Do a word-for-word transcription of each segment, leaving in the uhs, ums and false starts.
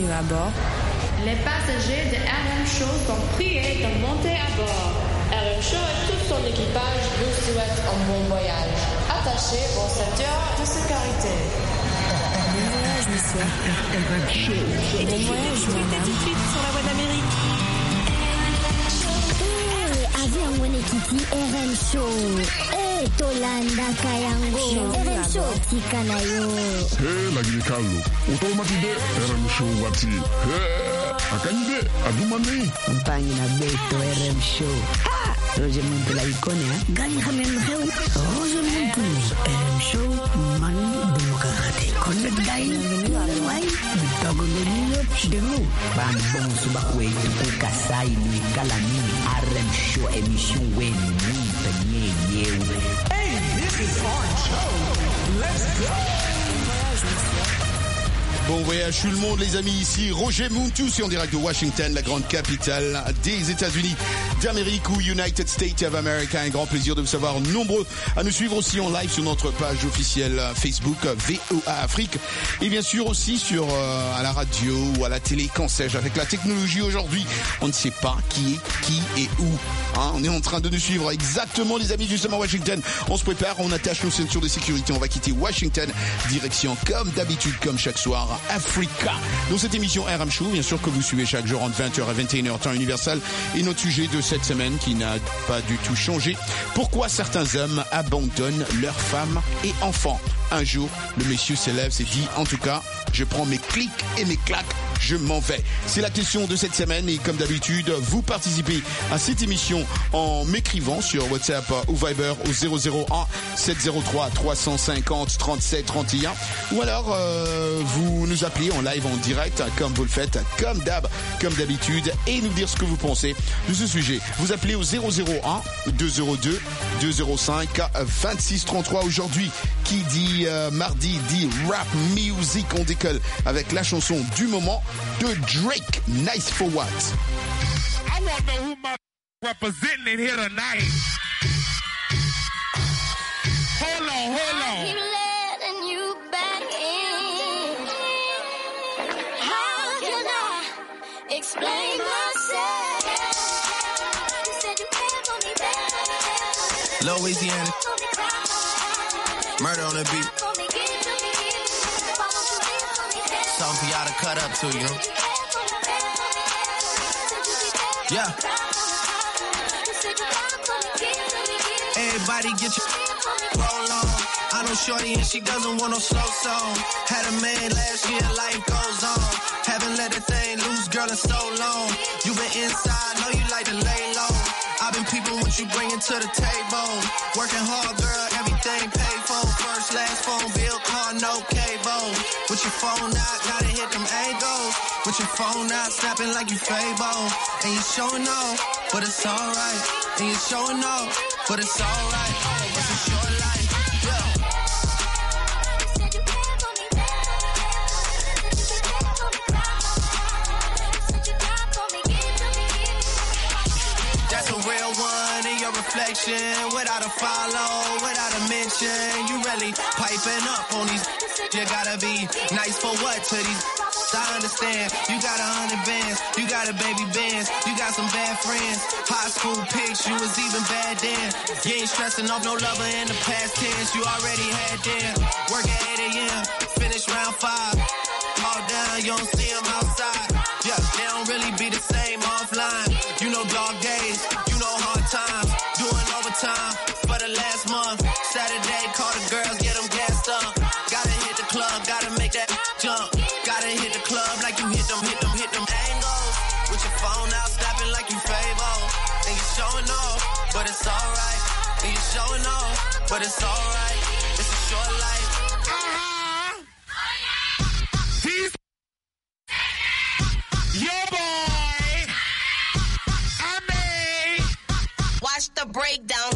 Bienvenue à bord. Les passagers de R M Show sont priés de monter à bord. R M Show et tout son équipage vous souhaitent un bon voyage. Attachez vos ceintures de sécurité. Bon voyage, monsieur. R M Show. Bon voyage, madame. Tout de suite sur la voie d'Amérique. Avion mwenyekiti R M Show. Eh, Tolanda Kayango. R M Show tika na yo. Hey, lagi Carlo. Automatide R M Show wati. Hey, akanyide adumani. Mpangi na beto R M Show. Ah, Roger Muntu la ikone ha. Gani khamen kheu. Roger Muntu. R M Show man demokrate. Konne dai. Wai. Bitago nyo demu. Bambon suba kwetu kukasai ni kalani. R M Show émission wen ni penye yeu. Hey, this is our show. Let's go. Bon voyage tout le monde les amis, ici Roger Mountou en direct de Washington, la grande capitale des États-Unis d'Amérique ou United States of America. Un grand plaisir de vous savoir nombreux à nous suivre aussi en live sur notre page officielle Facebook V O A Afrique et bien sûr aussi sur euh, à la radio ou à la télé, qu'en sais-je. Avec la technologie aujourd'hui, on ne sait pas qui est qui et où. Hein, on est en train de nous suivre exactement les amis justement Washington. On se prépare, on attache nos ceintures de sécurité, on va quitter Washington, direction comme d'habitude, comme chaque soir, Africa. Dans cette émission R M Show, bien sûr que vous suivez chaque jour entre vingt heures à vingt et une heures temps universel et notre sujet de cette semaine qui n'a pas du tout changé. Pourquoi certains hommes abandonnent leurs femmes et enfants? Un jour, le monsieur se lève, s'est dit, en tout cas, je prends mes clics et mes claques, je m'en vais. C'est la question de cette semaine et comme d'habitude, vous participez à cette émission en m'écrivant sur WhatsApp ou Viber au zéro zéro un sept zéro trois trois cent cinquante trente-sept trente et un ou alors euh, vous nous appelez en live en direct comme vous le faites, comme d'hab, comme d'habitude et nous dire ce que vous pensez de ce sujet. Vous appelez au zéro zéro un deux zéro deux deux zéro cinq vingt-six trente-trois aujourd'hui. Qui dit euh, mardi dit rap music. On décolle avec la chanson du moment de Drake, Nice for What. I want to know who my representing in here tonight. Hold on, hold on. Keep letting you back in. How can I explain myself? You said you cared for me better. Louisiana. Murder on the beat. Something for y'all to cut up to, you know? Yeah. Everybody get your roll on. I know shorty and she doesn't want no slow song. Had a man last year, life goes on. Haven't let the thing loose, girl, in so long. You been inside, know you like to lay low. I've been peeping what you bringing to the table. Working hard, girl, everything paid for. First, last phone bill, car, no cable. With your phone out, gotta hit them angles. With your phone out, snapping like you Fable. And you showing off, but it's alright. And you showing off, but it's alright. It's a short life, yeah. That's a real one in your reflection. Without a follow, without a mention. You really piping up on these. You gotta be nice for what to these. I understand. You got a hundred bands. You got a baby bands. You got some bad friends. High school pics. You was even bad then. You ain't stressing off no lover in the past tense. You already had them. Work at eight a.m. Finish round five. All down. You don't see them outside. Yeah, they don't really be the same offline. You know dog days. You know hard times. Doing overtime for the last month. Saturday, call the girls, get them gassed up. Gotta hit the club, gotta make that jump. Gotta hit the club like you hit them, hit them, hit them angles. With your phone out, snapping like you Fable. And you showing off, but it's alright. And you showing off, but it's alright. It's a short life. Uh-huh. He's your boy. I mean. Watch the breakdown.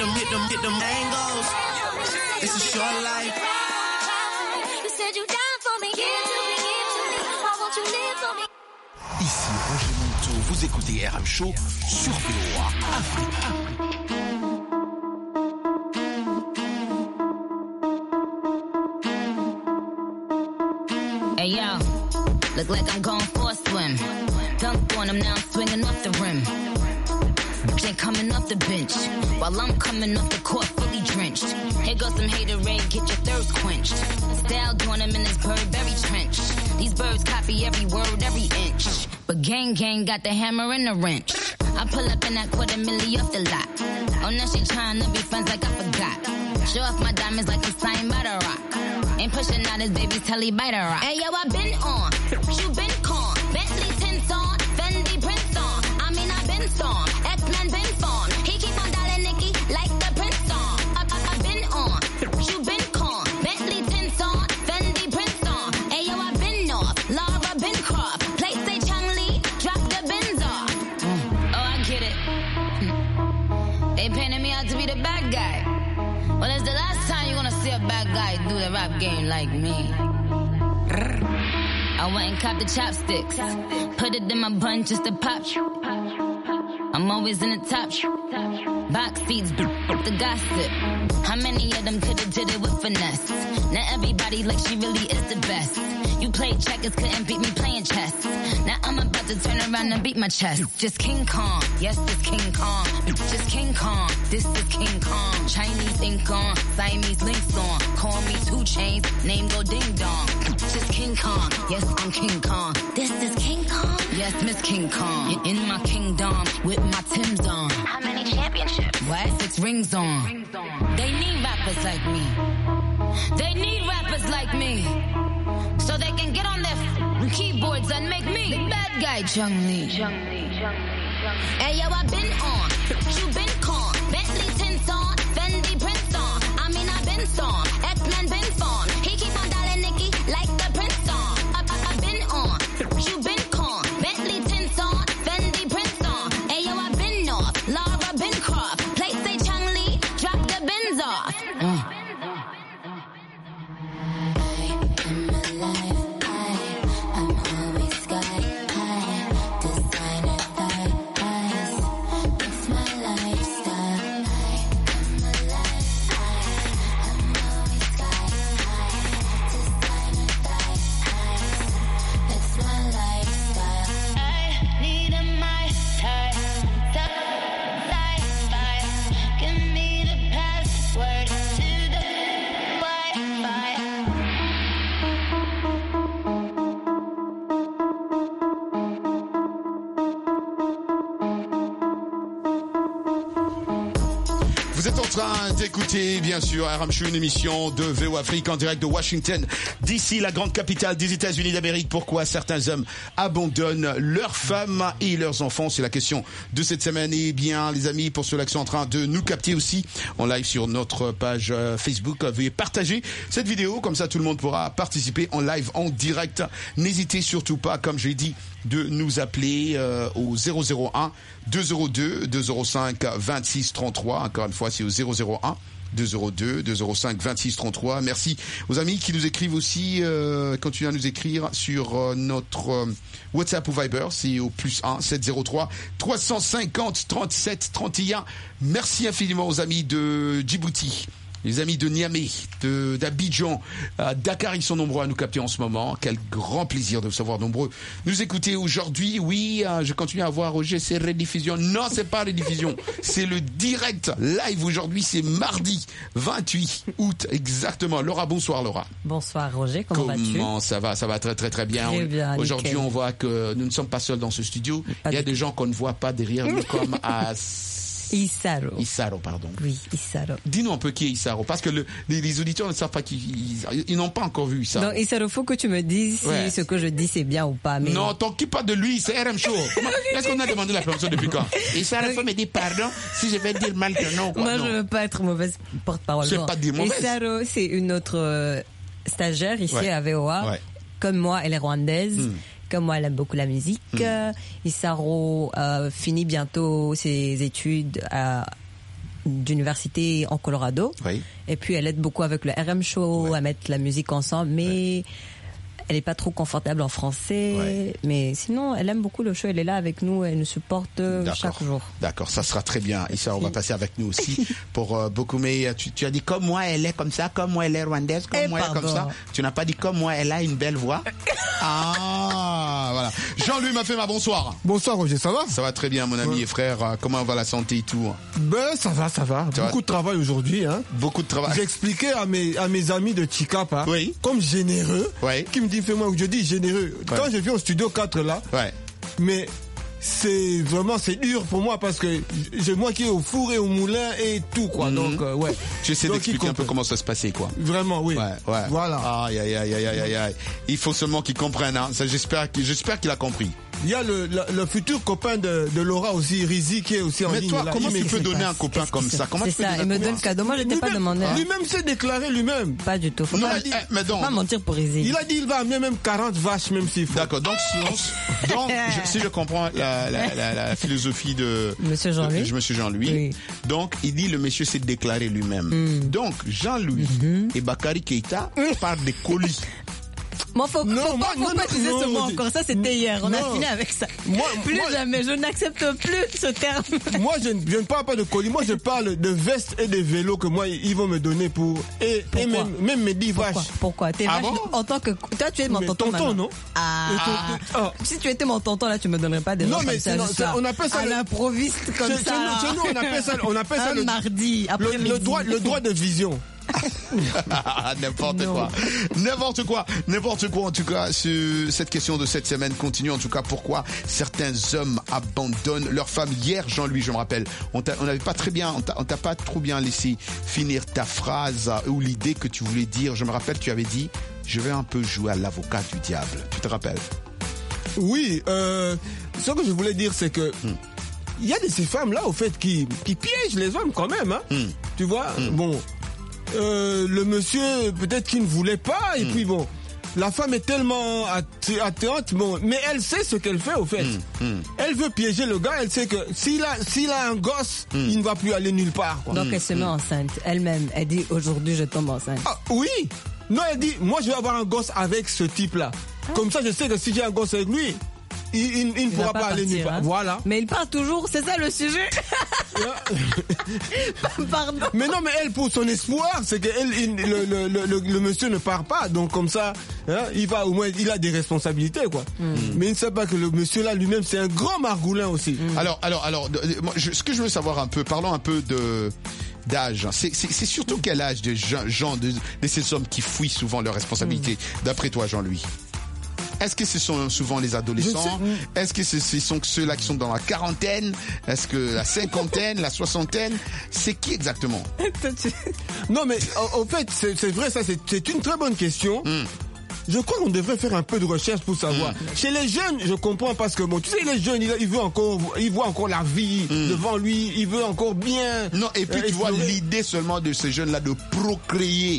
them, hit them, hit them angles. It's a short life. You said you down for me, give to me, give to me. Why won't you live for me? Ici Roger Monteau, vous écoutez R M Show sur V O A Afrique. Hey yo, look like I'm going for a swim. Dunk on him, now I'm swinging off the rim. Bitch ain't coming off the bench, while I'm coming off the court fully drenched. Here goes some haterade, get your thirst quenched. Style doing him in this Burberry trench. These birds copy every word, every inch. But gang gang got the hammer and the wrench. I pull up in that quarter milli off the lot. Oh, now she tryna be friends like I forgot. Show off my diamonds like I'm signed by the rock. Ain't pushing out his baby's telly by the rock. Hey yo, I been on, you been con. Bentley tints on, Fendi prints on. I mean I been storm, X-Men been formed. He keep on dialing Nicky like the Prince song. I, I, I been on, you been con. Bentley tints on, Fendi prints on. Hey yo, I been off, Laura been Croft. Place say Chung Lee, drop the Benz off. Mm. Oh, I get it. Mm. They painted me out to be the bad guy. Well, it's the last time you're gonna see a bad guy do the rap game like me. I went and copped the chopsticks, put it in my bun just to pop. I'm always in the top. Box seats, the gossip. How many of them could've did it with finesse? Now everybody like she really is the best. You played checkers, couldn't beat me playing chess. Now I'm about to turn around and beat my chest. Just King Kong, yes, this King Kong. Just King Kong, this is King Kong. Chinese ink on, Siamese links on. Call me two chains, name go ding dong. Just King Kong, yes, I'm King Kong. This is King Kong, yes, Miss King Kong. In my kingdom, with my Timbs on. How many championships? What? Six rings on. Rings on. They need rappers like me. They need rappers like me. So they can get on their f- keyboards and make me the bad guy, Chung Lee. Hey yo, I been on, you been con. Bentley tints on, Fendi prints on. I mean I been storm, X-Men been formed. He keep on dialing Nicky like the Prince song. I, I, I been on, you been con. Bentley tints on, Fendi prints on. Hey yo, I been off, Laura been Croft. Place say Chung Lee, drop the Benz off. Mm. Vous êtes en train d'écouter, bien sûr, R M Show, une émission de V O Afrique en direct de Washington, D C, la grande capitale des États-Unis d'Amérique. Pourquoi certains hommes abandonnent leurs femmes et leurs enfants? C'est la question de cette semaine. Et bien, les amis, pour ceux-là qui sont en train de nous capter aussi en live sur notre page Facebook, veuillez partager cette vidéo. Comme ça, tout le monde pourra participer en live, en direct. N'hésitez surtout pas, comme j'ai dit, de nous appeler euh, au zéro zéro un deux zéro deux deux zéro cinq vingt-six trente-trois. Encore une fois, c'est au zéro zéro un deux zéro deux deux zéro cinq vingt-six trente-trois. Merci aux amis qui nous écrivent aussi. Euh, continuez à nous écrire sur euh, notre euh, WhatsApp ou Viber. C'est au plus un sept zéro trois trois cent cinquante trente-sept trente et un. Merci infiniment aux amis de Djibouti, les amis de Niamey, de, d'Abidjan, euh, Dakar, ils sont nombreux à nous capter en ce moment. Quel grand plaisir de vous savoir nombreux nous écouter aujourd'hui. Oui, euh, je continue à voir Roger, c'est rediffusion. Non, c'est pas rediffusion, c'est le direct live aujourd'hui. C'est mardi vingt-huit août, exactement. Laura, bonsoir Laura. Bonsoir Roger, comment, comment vas-tu? Comment ça va? Ça va très très très bien. Très bien, aujourd'hui, nickel. on voit que nous ne sommes pas seuls dans ce studio. Il y a des gens qu'on ne voit pas derrière nous, comme à Isaro. Isaro, pardon. Oui, Isaro. Dis-nous un peu qui est Isaro, parce que le, les, les auditeurs ne savent pas qui ils, ils n'ont pas encore vu Isaro. Non, Isaro, faut que tu me dises Ouais. si ce que je dis c'est bien ou pas. Mais... Non, t'occupe pas de lui, c'est R M Show. Comment, est-ce qu'on a demandé la permission depuis quand? Isaro, faut me dire pardon si je vais dire mal ton nom. Quoi. Moi, non. je veux pas être mauvaise porte-parole. C'est Non. pas dire mauvaise. Isaro, c'est une autre euh, stagiaire ici Ouais. à V O A. Ouais. Comme moi, elle est rwandaise. Mm. Comme moi, elle aime beaucoup la musique. Mm. Euh, Isaro euh, finit bientôt ses études à d'université en Colorado. Oui. Et puis elle aide beaucoup avec le R M Show, ouais. à mettre la musique ensemble, mais ouais. elle est pas trop confortable en français. Ouais. Mais sinon, elle aime beaucoup le show, elle est là avec nous, elle nous supporte D'accord. chaque jour. D'accord, ça sera très bien. Et ça, on va passer avec nous aussi pour euh, beaucoup. Mais tu, tu as dit comme moi, elle est comme ça, comme moi, elle est rwandaise, comme Et moi, pardon. elle est comme ça. Tu n'as pas dit comme moi, elle a une belle voix. Ah, voilà. Jean-Louis m'a fait ma bonsoir. Bonsoir Roger, ça va? Ça va très bien mon ami ouais. et frère. Comment va la santé et tout? Ben ça va, ça va. Ça Beaucoup va. de travail aujourd'hui. Hein. Beaucoup de travail. J'ai expliqué à mes, à mes amis de Chicapa, oui. comme généreux, oui. qui me dit fais-moi, je dis généreux. Ouais. Quand je viens au studio quatre là, ouais. mais c'est vraiment c'est dur pour moi parce que j'ai moi qui est au four et au moulin et tout quoi. Mm-hmm. Donc euh, ouais. J'essaie d'expliquer un peu comment ça se passait quoi. Vraiment oui. Ouais, ouais. Voilà. Aïe aïe aïe aïe aïe aïe. Il faut seulement qu'il comprenne hein. Ça j'espère qu'il j'espère qu'il a compris. Il y a le, le, le futur copain de, de Laura aussi, Rizy, qui est aussi en mais ligne. Mais toi, là. comment il tu peux donner un copain comme ça? Comment c'est tu peux ça, donner il me donne le cadeau. Moi, je t'ai pas demandé. Lui-même s'est déclaré lui-même. Pas du tout. Faut non, pas, eh, mais donc, faut pas mentir pour Rizy. Il a dit il va amener même quarante vaches, même s'il faut. D'accord, donc, si, donc je, si je comprends la, la, la, la philosophie de Monsieur Jean-Louis, de, Monsieur Jean-Louis oui. donc il dit le monsieur s'est déclaré lui-même. Mm. Donc, Jean-Louis mm-hmm. et Bakary Keïta parlent des colis. Moi, faut, non, faut moi, pas, faut non, pas utiliser non, ce mot non, encore. Ça, c'était hier. On non. a fini avec ça. Moi, plus moi, jamais. Je n'accepte plus ce terme. Moi, je, je ne parle pas de colis. Moi, je parle de vestes et de vélos que moi, ils vont me donner pour. Et, et même, même mes dix Pourquoi? vaches. Pourquoi? T'es ah vache bon? En tant que. Toi, tu es mon mais tonton. Tonton, non? Ah. ah. ah. Si tu étais mon tonton, là, tu me donnerais pas des non, gens mais comme ça. Non, ça. On appelle ça. À l'improviste comme chez, ça. Chez nous, on appelle ça. On appelle ça un le mardi. Après le, le, droit, le droit de vision. N'importe non. quoi, n'importe quoi, n'importe quoi. En tout cas, ce, cette question de cette semaine continue. En tout cas, pourquoi certains hommes abandonnent leurs femmes? Hier, Jean-Louis, je me rappelle, on n'avait pas très bien, on t'a, on t'a pas trop bien laissé finir ta phrase ou l'idée que tu voulais dire. Je me rappelle, tu avais dit, je vais un peu jouer à l'avocat du diable. Tu te rappelles? Oui. Euh, ce que je voulais dire, c'est que. Hmm. Il y a de ces femmes-là, au fait, qui, qui piègent les hommes quand même. Hein. Hmm. Tu vois, hmm. bon. Euh, le monsieur peut-être qu'il ne voulait pas et mmh. puis bon la femme est tellement attirante bon mais elle sait ce qu'elle fait au fait mmh. Mmh. Elle veut piéger le gars, elle sait que s'il a, s'il a un gosse mmh. il ne va plus aller nulle part quoi. Donc elle se met enceinte elle-même, elle dit aujourd'hui je tombe enceinte. Ah, oui non elle dit moi je vais avoir un gosse avec ce type là ah. Comme ça je sais que si j'ai un gosse avec lui il, il, il ne il pourra pas, pas aller nulle part. Hein. Voilà. Mais il part toujours, c'est ça le sujet. Pardon. Mais non, mais elle, pour son espoir, c'est que elle, il, le, le, le, le monsieur ne part pas. Donc comme ça, hein, il va au moins, il a des responsabilités, quoi. Mm. Mais il ne sait pas que le monsieur là lui-même, c'est un grand margoulin aussi. Mm. Alors, alors, alors, moi, je, ce que je veux savoir un peu, parlons un peu de. d'âge. C'est, c'est, c'est surtout quel âge de gens, de, de ces hommes qui fuient souvent leurs responsabilités, mm. d'après toi, Jean-Louis? Est-ce que ce sont souvent les adolescents? Est-ce que ce, ce sont ceux-là qui sont dans la quarantaine? Est-ce que la cinquantaine, la soixantaine? C'est qui exactement? Non, mais en, en fait, c'est, c'est vrai, ça, c'est, c'est une très bonne question. Mm. Je crois qu'on devrait faire un peu de recherche pour savoir. Mmh. Chez les jeunes, je comprends parce que bon, tu sais, les jeunes, il, il veut encore, il voit encore la vie mmh. devant lui, il veut encore bien. Non, et puis euh, tu vois l'idée seulement de ces jeunes-là de procréer.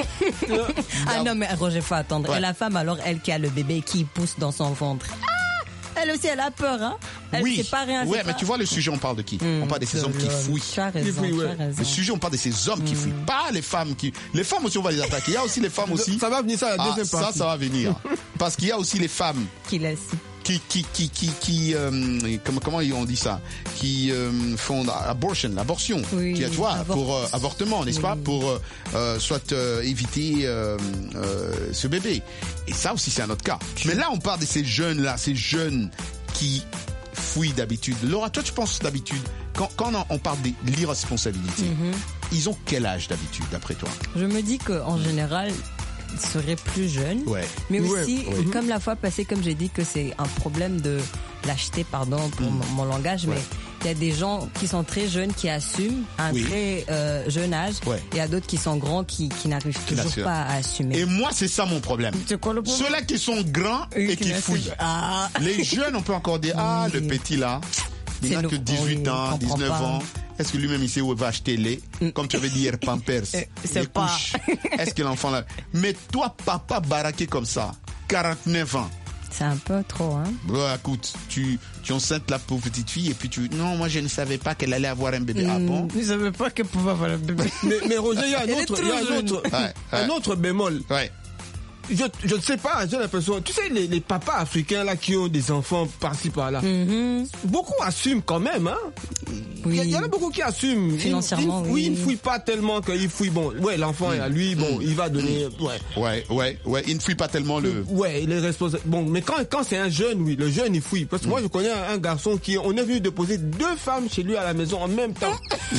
Ah non, mais Roger, faut attendre. Ouais. Et la femme, alors, elle qui a le bébé qui pousse dans son ventre. Elle aussi, elle a peur, hein. Elle oui. sait pas rien. Ouais, mais pas... tu vois, le sujet, on parle de qui? Mmh, on parle de ces hommes qui fouillent. Tu as raison, oui, tu ouais. as raison. Le sujet, on parle de ces hommes mmh. qui fouillent. Pas les femmes qui... Les femmes aussi, on va les attaquer. Il y a aussi les femmes aussi. Ça va venir, ça, la deuxième ah, partie. Ça, ça va venir. Parce qu'il y a aussi les femmes. Qui laissent. Qui, qui, qui, qui, qui euh, comment, comment on dit ça? Qui euh, font abortion, l'abortion. Oui, qui, tu vois, avort... pour euh, avortement, n'est-ce oui. pas? Pour euh, euh, soit euh, éviter euh, euh, ce bébé. Et ça aussi, c'est un autre cas. Mais là, on parle de ces jeunes-là, ces jeunes qui fouillent d'habitude. Laura, toi, tu penses d'habitude, quand, quand on parle de l'irresponsabilité, mm-hmm. ils ont quel âge d'habitude, d'après toi? Je me dis qu'en général, ils seraient plus jeunes. Ouais. Mais ouais, aussi, ouais. comme la fois passée, comme j'ai dit que c'est un problème de lâcheté, pardon pour mm. mon, mon langage, ouais. mais il y a des gens qui sont très jeunes qui assument à un oui. très euh, jeune âge. Ouais. Et il y a d'autres qui sont grands qui, qui n'arrivent toujours pas à assumer. Et moi, c'est ça mon problème. C'est quoi le problème? Ceux-là qui sont grands et, et qui, qui fouillent. Ah. Les jeunes, on peut encore dire, ah, oui. le petit là, il n'a que dix-huit ans, dix-neuf ans. Est-ce que lui-même il sait où il va acheter lait? Comme tu avais dit hier, Pampers. C'est pas. Couches. Est-ce que l'enfant là... Mais toi, papa baraqué comme ça, quarante-neuf ans, C'est un peu trop, hein. Bon, écoute, tu, tu enceintes la pauvre petite fille et puis tu... Non, moi je ne savais pas qu'elle allait avoir un bébé. Mmh, ah bon? Je ne savais pas qu'elle pouvait avoir un bébé. mais, mais Roger, il y a un autre, il y a un autre, ouais, ouais. un autre bémol. Ouais. Je, je ne sais pas, j'ai l'impression, tu sais, les, les papas africains là qui ont des enfants par-ci par-là, mm-hmm. beaucoup assument quand même, hein. Oui. Il y, y en a beaucoup qui assument. Financièrement, il, il, oui. Oui, il ne fouille pas tellement qu'il fouille, bon, ouais, l'enfant est à lui, bon, il va donner, ouais. Ouais, ouais, ouais, il ne fouille pas tellement le... Ouais, il est responsable. Bon, mais quand, quand c'est un jeune, oui, le jeune, il fouille. Parce que mm. moi, je connais un, un garçon qui, on est venu déposer deux femmes chez lui à la maison en même temps.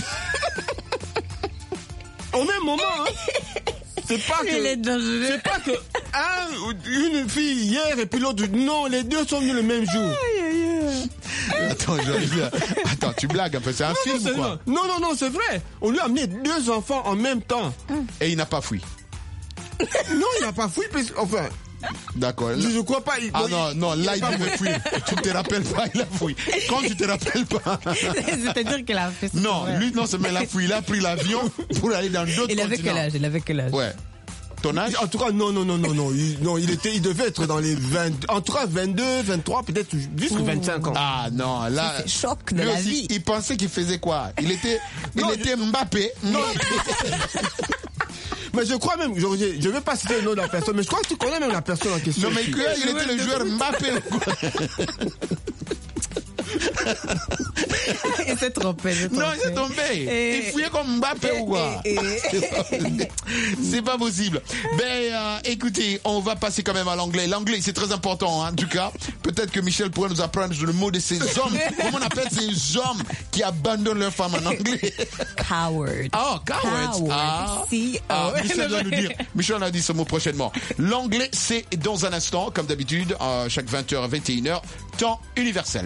Au même moment, hein. C'est pas que, c'est pas que un, une fille hier et puis l'autre, non, les deux sont venus le même jour. Aïe, aïe, aïe. Attends, j'arrive à... Attends, tu blagues un peu, c'est un non, film non, ou quoi? Non, non, non, c'est vrai. On lui a amené deux enfants en même temps. Et il n'a pas fui. Non, il n'a pas fui, parce enfin... D'accord. Je ne crois pas. Il, ah il, non, non, là il devait fuir. Tu ne te rappelles pas, il a fui. Quand tu te rappelles pas. C'est-à-dire qu'il a fait ça. Non, lui, non seulement il a fui, il a pris l'avion pour aller dans d'autres continents. Il avait quel âge? Il avait quel âge? Ouais. Ton âge? En tout cas, non, non, non, non, non. Il, non, il était, il devait être dans les vingt, en tout cas vingt-deux, vingt-trois, peut-être jusqu'à vingt-cinq ans. Ah non, là. C'est choc de la aussi, vie. Il pensait qu'il faisait quoi? Il était, il non, était Mbappé. Non. Mais je crois même, je ne vais pas citer le nom de la personne, mais je crois que tu connais même la personne en question. Non, mais il, il était le joueur Mbappé. Il s'est trompé. Non, il s'est trompé. Et... Il fouillait comme Mbappé et... ou quoi? Et... C'est pas possible. Ben, euh, écoutez, on va passer quand même à l'anglais. L'anglais, c'est très important, hein, en tout cas. Peut-être que Michel pourrait nous apprendre le mot de ces hommes. Comment on appelle ces hommes qui abandonnent leurs femmes en anglais? Coward. Oh, coward. Coward. Ah. C O. Ah, Michel doit nous dire. Michel a dit ce mot prochainement. L'anglais, c'est dans un instant, comme d'habitude, euh, chaque vingt heures à vingt et une heures, temps universel.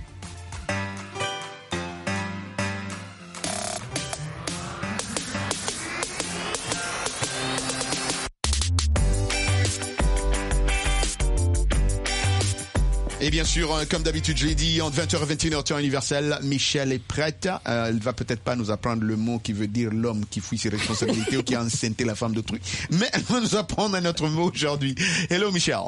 Et bien sûr, comme d'habitude, je l'ai dit, entre vingt heures et vingt et une heures, temps universel, Michel est prête. Euh, elle va peut-être pas nous apprendre le mot qui veut dire l'homme qui fuit ses responsabilités ou qui a enceinté la femme d'autrui. Mais elle va nous apprendre un autre mot aujourd'hui. Hello, Michel.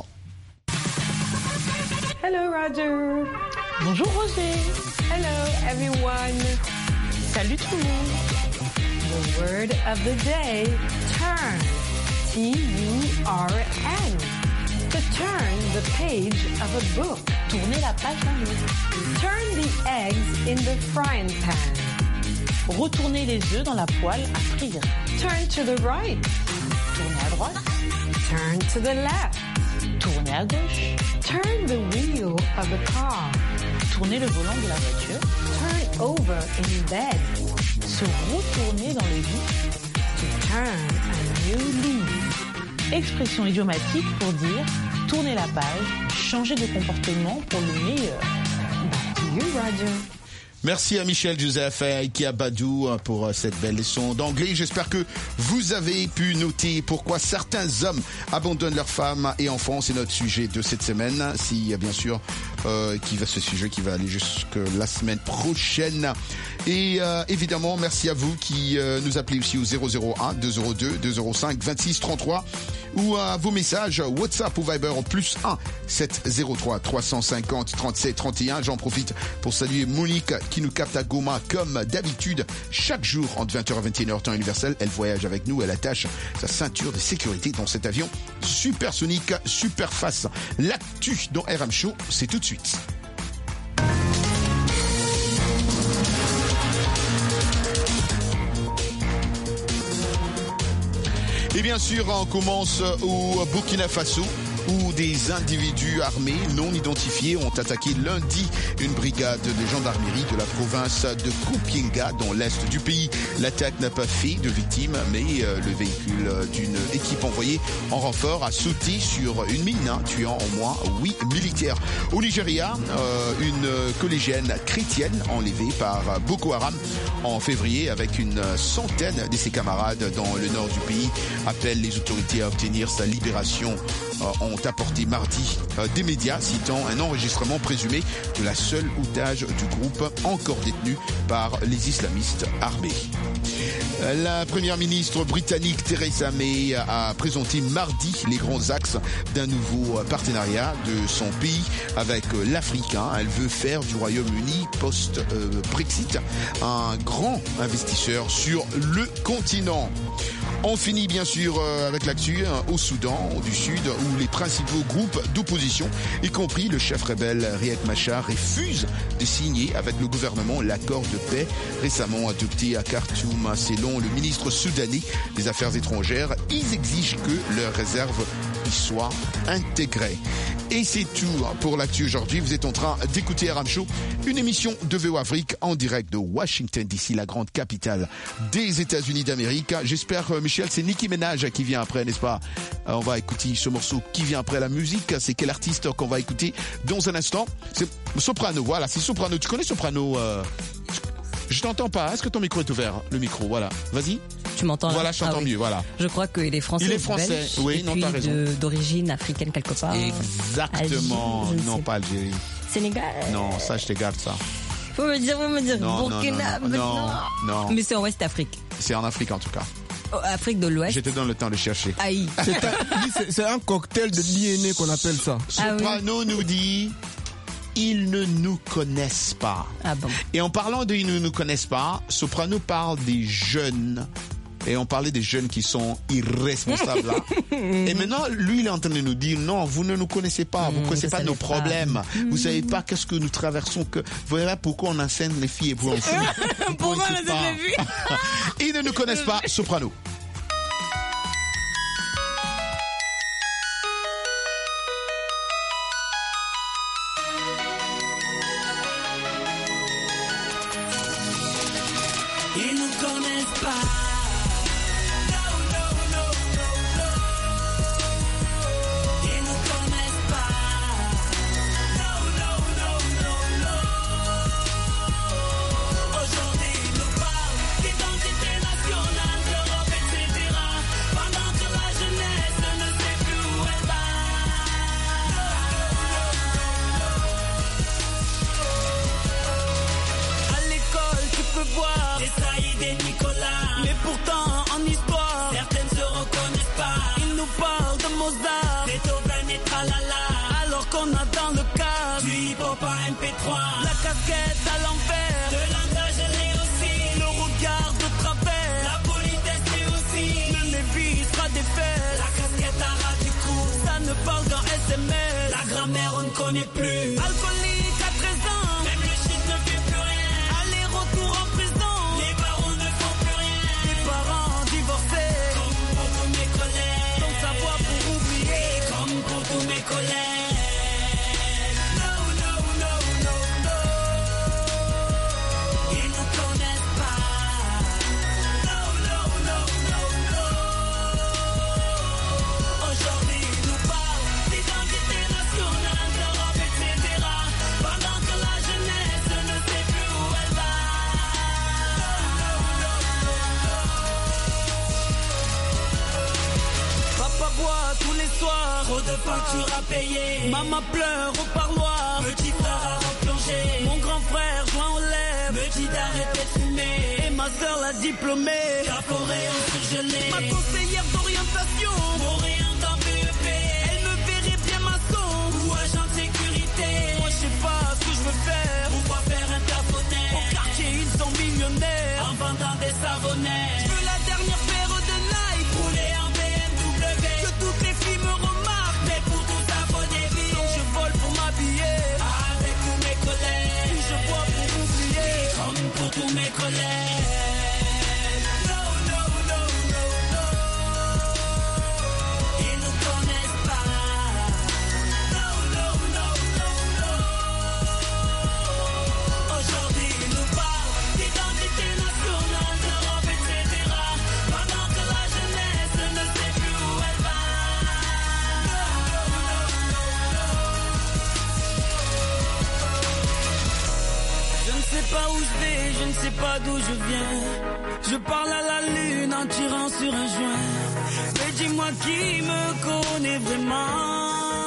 Hello, Roger. Bonjour, Roger. Hello, everyone. Salut tout le monde. The word of the day, turn. T U R N. To turn the page of a book. Tourner la page d'un livre. Turn the eggs in the frying pan. Retourner les œufs dans la poêle à frire. Turn to the right. Tourner à droite. Turn to the left. Tourner à gauche. Turn the wheel of the car. Tourner le volant de la voiture. Turn over in bed. Se retourner dans le lit. To turn a new leaf. Expression idiomatique pour dire tourner la page, changer de comportement pour le meilleur. Back to you, Roger. Merci à Michel Joseph et Aiki Abadou pour cette belle leçon d'anglais. J'espère que vous avez pu noter pourquoi certains hommes abandonnent leurs femmes et enfants. C'est notre sujet de cette semaine. Si, bien sûr, euh, qui va ce sujet qui va aller jusque la semaine prochaine. Et euh, évidemment, merci à vous qui euh, nous appelez aussi au zéro zéro un deux zéro deux deux zéro cinq vingt-six trente-trois ou à vos messages WhatsApp ou Viber au plus un sept zéro trois trois cent cinquante trente-sept trente et un. J'en profite pour saluer Monique qui nous capte à Goma comme d'habitude chaque jour entre vingt heures et vingt et une heures temps universel. Elle voyage avec nous, elle attache sa ceinture de sécurité dans cet avion supersonique, super fast. L'actu dans R M Show, c'est tout de suite. Et bien sûr, on commence au Burkina Faso, où des individus armés non identifiés ont attaqué lundi une brigade de gendarmerie de la province de Koupinga dans l'est du pays. L'attaque n'a pas fait de victimes, mais le véhicule d'une équipe envoyée en renfort a sauté sur une mine, hein, tuant au moins huit militaires. Au Nigeria, euh, une collégienne chrétienne enlevée par Boko Haram en février avec une centaine de ses camarades dans le nord du pays appelle les autorités à obtenir sa libération euh, en apporté mardi euh, des médias citant un enregistrement présumé de la seule otage du groupe encore détenu par les islamistes armés. La première ministre britannique Theresa May a présenté mardi les grands axes d'un nouveau partenariat de son pays avec l'Afrique. Elle veut faire du Royaume-Uni post-Brexit un grand investisseur sur le continent. On finit bien sûr avec l'actu au Soudan du Sud où les principaux groupes d'opposition, y compris le chef rebelle Riek Machar, refusent de signer avec le gouvernement l'accord de paix récemment adopté à Khartoum. Selon le ministre soudanais des Affaires étrangères, ils exigent que leurs réserves y soient intégrées. Et c'est tout pour l'actu aujourd'hui. Vous êtes en train d'écouter R M Show, une émission de V O Afrique en direct de Washington D C, la grande capitale des États-Unis d'Amérique. J'espère, Michel, c'est Nicki Minaj qui vient après, n'est-ce pas? On va écouter ce morceau qui vient après la musique. C'est quel artiste qu'on va écouter dans un instant? C'est Soprano, voilà, c'est Soprano. Tu connais Soprano? euh... Je t'entends pas. Est-ce que ton micro est ouvert? Le micro, voilà. Vas-y. Tu m'entends là? Voilà, je t'entends ah, oui. mieux, voilà. Je crois qu'il est français. Il est français, belge, oui, et non, puis t'as raison. de- d'origine africaine quelque part. Exactement. Algérie, je ne non, sais pas Algérie. Sénégal. Non, ça, je te garde ça. Faut me dire, faut me dire. Non, non, Burkina. non, non, non, non. Mais c'est en Ouest Afrique. C'est en Afrique, en tout cas. Oh, Afrique de l'Ouest. Je te donne le temps de chercher. Aïe. C'est un, lui, c'est- c'est un cocktail de D N A qu'on appelle ça. Ah oui. Soprano nous dit ils ne nous connaissent pas. Ah bon. Et en parlant de ils ne nous connaissent pas, Soprano parle des jeunes. Et on parlait des jeunes qui sont irresponsables là. Et maintenant, lui, il est en train de nous dire non, vous ne nous connaissez pas, vous ne connaissez vous pas savez nos pas. problèmes, vous savez pas qu'est-ce que nous traversons, que voilà pourquoi on enseigne les filles et vous on fout. Pourquoi on écoute enseigne pas. les filles? Ils ne nous connaissent pas, Soprano. Ils nous connaissent pas. No, no, no, no, no. Ils nous connaissent pas. No, no, no, no, no. Aujourd'hui, ils nous parlent d'identité nationale, d'Europe, et cetera. Pendant que la jeunesse ne sait plus où elle va. À l'école, tu peux voir des Saïd et Nicolas. Mais pourtant, en histoire, certaines se reconnaissent pas. Ils nous parlent de Mozart, Beethoven et tralala. Alors qu'on a dans le cas du hip-hop à M P trois. La casquette à l'envers, le langage l'est aussi. Le regard de travers, la politesse est aussi. Le Lévi sera défait, la casquette à ras du cou. Ça ne parle qu'en S M S, la grammaire on ne connaît plus. Alcoolique à treize ans, même le shit ne fait plus rien. Aller-retour en prison, les barons ne font plus rien. Les parents divorcés, comme pour tous mes collègues. Sans savoir pour oublier, comme pour tous mes collègues. No, no, no, no, no. Ils nous connaissent pas. No, no, no, no, no. Aujourd'hui, ils nous parlent d'identité nationale, d'Europe, et cetera. Pendant que la jeunesse ne sait plus où elle va. Papa boit tous les soirs, trop de factures à payer. Maman pleure au parloir, petit frère à replonger. Mon grand frère joint aux lèvres, me dit d'arrêter de fumer. Et ma soeur la diplômée, la forêt en surgelé. Ma conseillère d'orientation, m'oriente en B E P. Elle me verrait bien maçon ou agent de sécurité. Moi je sais pas ce que je veux faire, pourquoi faire interphonère. Au quartier ils sont millionnaires, en vendant des savonnets. Je veux la dernière paire de Nike, rouler en B M W. Que toutes les filles me remarquent, mais pour tout abonner vite. Donc je vole pour m'habiller, avec tous mes collègues. Puis je bois pour oublier, comme pour tous mes collègues. No, no, no, no, no. Ils nous connaissent pas. No, no, no, no, no. Aujourd'hui, ils nous parlent d'identité nationale, d'Europe, et cetera. Pendant que la jeunesse ne sait plus où elle va. Je ne sais pas où je vais, je ne sais pas d'où je viens. Je parle à la lune en tirant sur un joint. Mais dis-moi qui me connaît vraiment.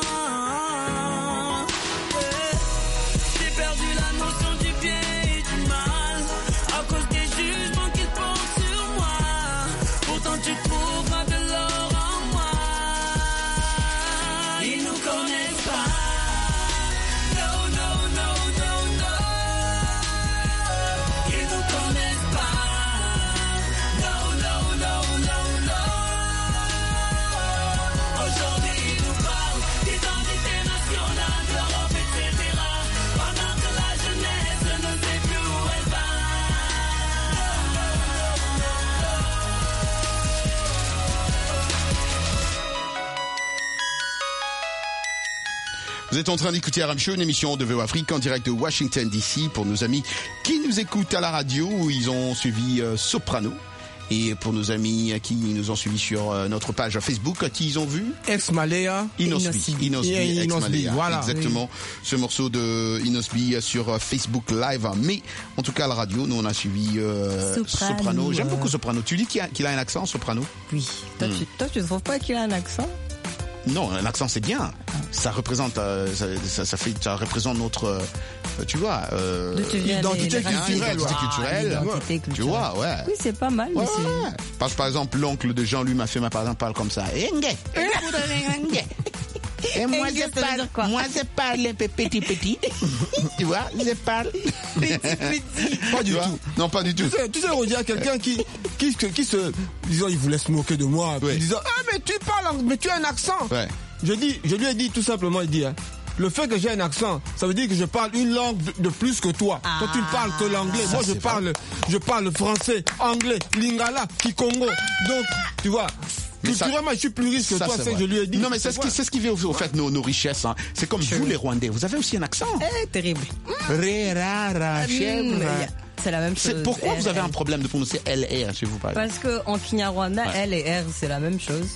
Vous êtes en train d'écouter R M Show, une émission de V O Afrique en direct de Washington D C pour nos amis qui nous écoutent à la radio où ils ont suivi euh, Soprano. Et pour nos amis qui nous ont suivis sur euh, notre page Facebook, qui ils ont vu Ex Malaya, Inosbi, Inosbi, Ex Malaya, voilà. Exactement. Oui. Ce morceau de Inosbi sur Facebook Live. Mais en tout cas, à la radio, nous on a suivi euh, Soprano. Soprano. J'aime beaucoup Soprano. Tu dis qu'il a, qu'il a un accent, Soprano? Oui. Toi, hmm. tu, toi, tu ne trouves pas qu'il a un accent? Non, un accent c'est bien. Ça représente, euh, ça, ça, ça fait, ça représente notre, euh, tu vois, euh, identité, les, culturelle, identité culturelle. Ah, identité culturelle. Tu vois, ouais. Oui, c'est pas mal. Ouais, mais ouais. Parce que par exemple, l'oncle de Jean-Louis Maffema, par exemple, parle comme ça. Et moi, je parle, moi, je parle un peu petit, petit. Tu vois, je parle. Petit, petit. Pas du tout. Non, pas du tout. Tu sais, tu sais, on dit à quelqu'un qui, qui, qui se, disons, il voulait se moquer de moi, ouais. disant, ah, mais tu parles, mais tu as un accent. Ouais. Je dis, je lui ai dit tout simplement, il dit, hein, le fait que j'ai un accent, ça veut dire que je parle une langue de, de plus que toi. Ah, toi, tu ne parles que l'anglais. Moi, je parle, je parle français, anglais, lingala, kikongo. Donc, tu vois. Culturellement, je suis plus riche que ça, toi, c'est, je lui ai dit. Non, mais c'est ce qui, c'est ce qui fait au, au fait nos, nos richesses, hein. C'est comme vous, les Rwandais. Vous avez aussi un accent. Eh, terrible. Ré, ra, ra, chèvre. C'est la même chose. C'est pourquoi R, vous avez R. un problème de prononcer L R chez vous, par exemple? Parce qu'en Kinyarwanda, ouais. L et R, c'est la même chose.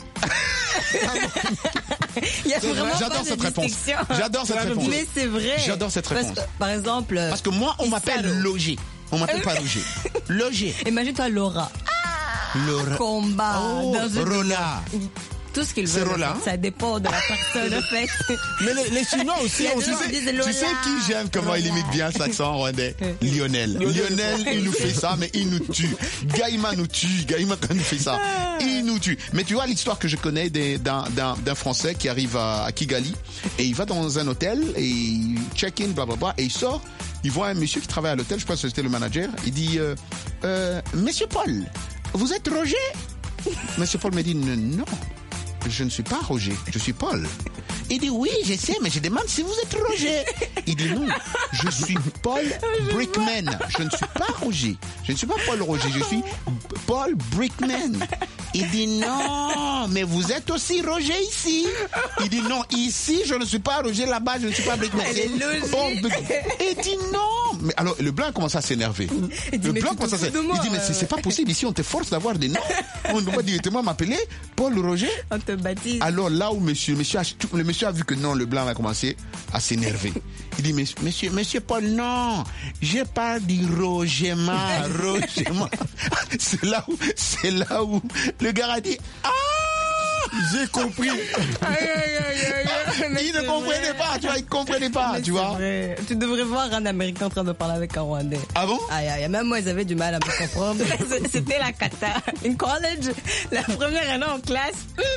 Il y a vraiment J'adore pas cette de réponse. J'adore cette réponse. Mais c'est vrai. J'adore cette réponse. Parce que, par exemple. Parce que moi, on m'appelle Logé. On m'appelle pas Logé. Logé. Imagine-toi Laura. Laura. Combat. Oh, dans Rola. Tout ce qu'ils veulent. Ça dépend de la personne, en fait. Mais les, les Chinois aussi. Tu sais, tu sais qui j'aime, comment Lola. Il imite bien cet accent rwandais? Lionel. Lionel, il nous fait ça, mais il nous tue. Gaïma nous tue. Gaïma, quand il nous fait ça, il nous tue. Mais tu vois l'histoire que je connais d'un, d'un, d'un Français qui arrive à, à Kigali et il va dans un hôtel et il check-in, blablabla, et il sort. Il voit un monsieur qui travaille à l'hôtel, je pense que c'était le manager. Il dit, euh, euh, Monsieur Paul, vous êtes Roger? Monsieur Paul me dit, non. Je ne suis pas Roger, je suis Paul. Il dit oui, je sais, mais je demande si vous êtes Roger. Il dit non, je suis Paul Brickman. Je ne suis pas Roger. Je ne suis pas Paul Roger, je suis Paul Brickman. Il dit non, mais vous êtes aussi Roger ici. Il dit non, ici je ne suis pas Roger, là-bas je ne suis pas Brickman. C'est logique. Il dit non. Mais alors le blanc commence à s'énerver. Il dit, le blanc commence à s'énerver. Il dit mais c'est, c'est pas possible ici, on te force d'avoir des noms. On doit directement m'appeler Paul Roger. On te baptise. Alors là où monsieur, monsieur a, le monsieur a vu que non, le blanc a commencé à s'énerver. Il dit, monsieur, monsieur Paul, non, j'ai pas dit Roger Ma, Roger Ma. C'est là où, c'est là où le gars a dit, ah! J'ai compris. Aïe, aïe, aïe, aïe. Il ne comprenait vrai. pas, tu vois, il ne comprenait pas, mais tu vois. Vrai. Tu devrais voir un Américain en train de parler avec un Rwandais. Ah bon? Aïe, aïe, même moi, ils avaient du mal à me comprendre. C'était la cata. In college, la première année en classe.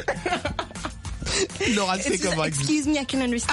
L'oral, c'est comment? Excuse me, I can understand.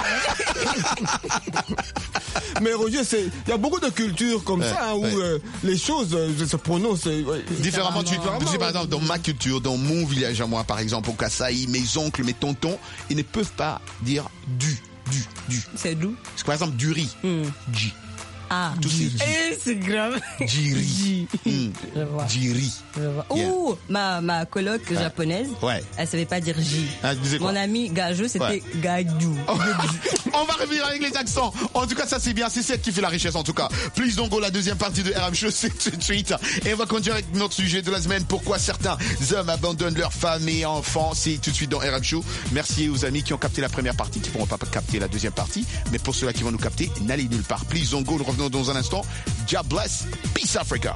Mais Roger, c'est, il y a beaucoup de cultures comme ouais, ça, hein, ouais. où euh, les choses euh, se prononcent ouais, différemment. Tu, tu sais, par exemple, dans ma culture, dans mon village à moi, par exemple, au Kasaï, mes oncles, mes tontons, ils ne peuvent pas dire du, du, du. C'est d'où? C'est par exemple du riz. Mm. G. Ah, tout c'est eh, c'est grave. Jiri. Mm. Jiri. Yeah. Ouh, ma, ma coloc ouais. japonaise, ouais. elle savait pas dire J. Ah, mon ami Gajou, c'était ouais. Gajou. Oh. On va revenir avec les accents. En tout cas, ça c'est bien. C'est ça qui fait la richesse, en tout cas. Please don't go, la deuxième partie de R M Show, c'est tout de suite. Et on va continuer avec notre sujet de la semaine. Pourquoi certains hommes abandonnent leurs femmes et enfants? C'est tout de suite dans R M Show. Merci aux amis qui ont capté la première partie, qui pourront pas capter la deuxième partie. Mais pour ceux-là qui vont nous capter, n'allez nulle part. Please don't go. Nous revenons dans un instant. God bless. Peace Africa.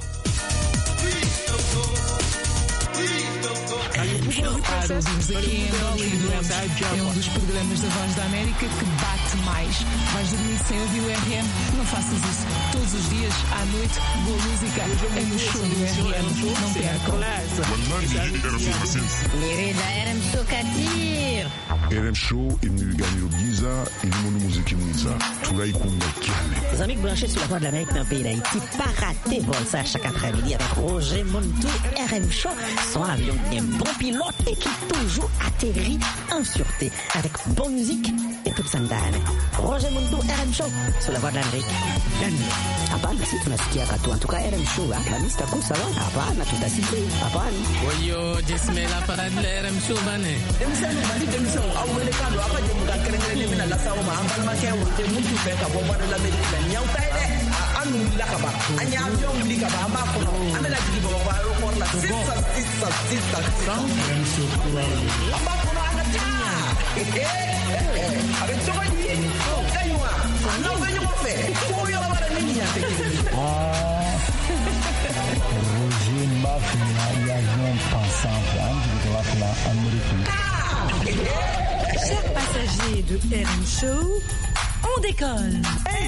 Para ouvimos aqui em Angola e Doemos é um dos programas da Voz da América que bate mais. Vais dormir sem ouvir o R M? Não faças isso. Todos os dias, à noite, boa música é no show do R M. Não percam. Querida R M Show Katir. R M Show imniliganyo giza ilimono muziki mwiza tunaikunda kiane. Les amis branchés sur la Voix de l'Amérique dans le pays d'Haïti, pas rater vol ça chaque après-midi avec Roger Montou. R M Show, son avion bien bon pilote et qui toujours atterri en sûreté avec bonne musique et toute sandane. Roger Mundo, R M Show, sur la voie de l'Amérique. Hapana, si tunasikia katu. En tout cas, R M Show, la mista kusa wa. Hapana, tutasikia. Hapana. Oyo, jismela para de R M Show bane. Demisano bani demisano awele kalo apa je muka kerengere mina la sawo ma ambal ma kewo te mutu fe ka bomba de l'Amérique la nyau taide. Anu la ka ba. Anya avion li ka ba amba ko. Amela digi bo ba ro ko la sisa sisa sisa. Amba ko na ana ta. Avec ce qu'on dit, gagne-moi. Non, gagne-moi fait. Pour y avoir la ligne, Roger Mafia, il y a un pensant, américain. Chers passagers de R M Show, on décolle.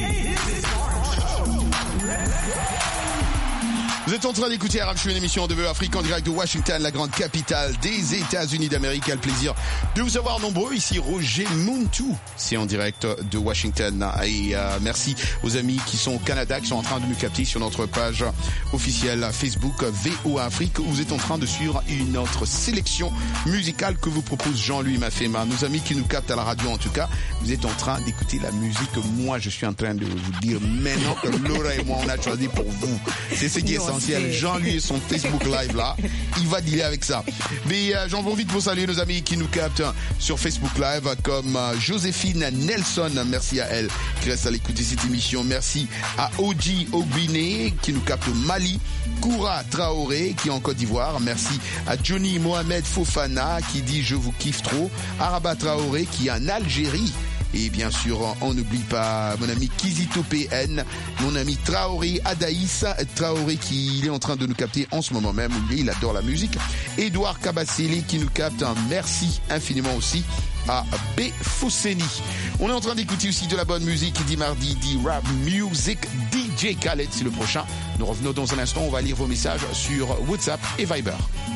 Vous êtes en train d'écouter R M Show, une émission de Afrique en direct de Washington, la grande capitale des États-Unis d'Amérique. A le plaisir de vous avoir nombreux. Ici Roger Muntu, c'est en direct de Washington. Et euh, merci aux amis qui sont au Canada, qui sont en train de nous capter sur notre page officielle Facebook V O A Afrique, où vous êtes en train de suivre une autre sélection musicale que vous propose Jean-Louis Mafema. Nos amis qui nous captent à la radio, en tout cas, vous êtes en train d'écouter la musique que moi je suis en train de vous dire maintenant que Laura et moi on a choisi pour vous. C'est ce qui est essentiel. Jean-Louis et son Facebook Live là, il va dealer avec ça. Mais euh, j'en profite pour saluer nos amis qui nous captent sur Facebook Live, comme euh, Joséphine Nelson, merci à elle qui reste à l'écoute de cette émission. Merci à Oji Ogbiné qui nous capte au Mali, Koura Traoré qui est en Côte d'Ivoire, merci à Johnny Mohamed Fofana qui dit je vous kiffe trop, Araba Traoré qui est en Algérie. Et bien sûr, on n'oublie pas mon ami Kizito P N, mon ami Traoré Adaïs, Traoré qui il est en train de nous capter en ce moment même, il adore la musique. Edouard Kabasseli qui nous capte, un merci infiniment aussi à B. Fousseni. On est en train d'écouter aussi de la bonne musique, dit mardi, dit rap music, D J Khaled, c'est le prochain. Nous revenons dans un instant, on va lire vos messages sur WhatsApp et Viber.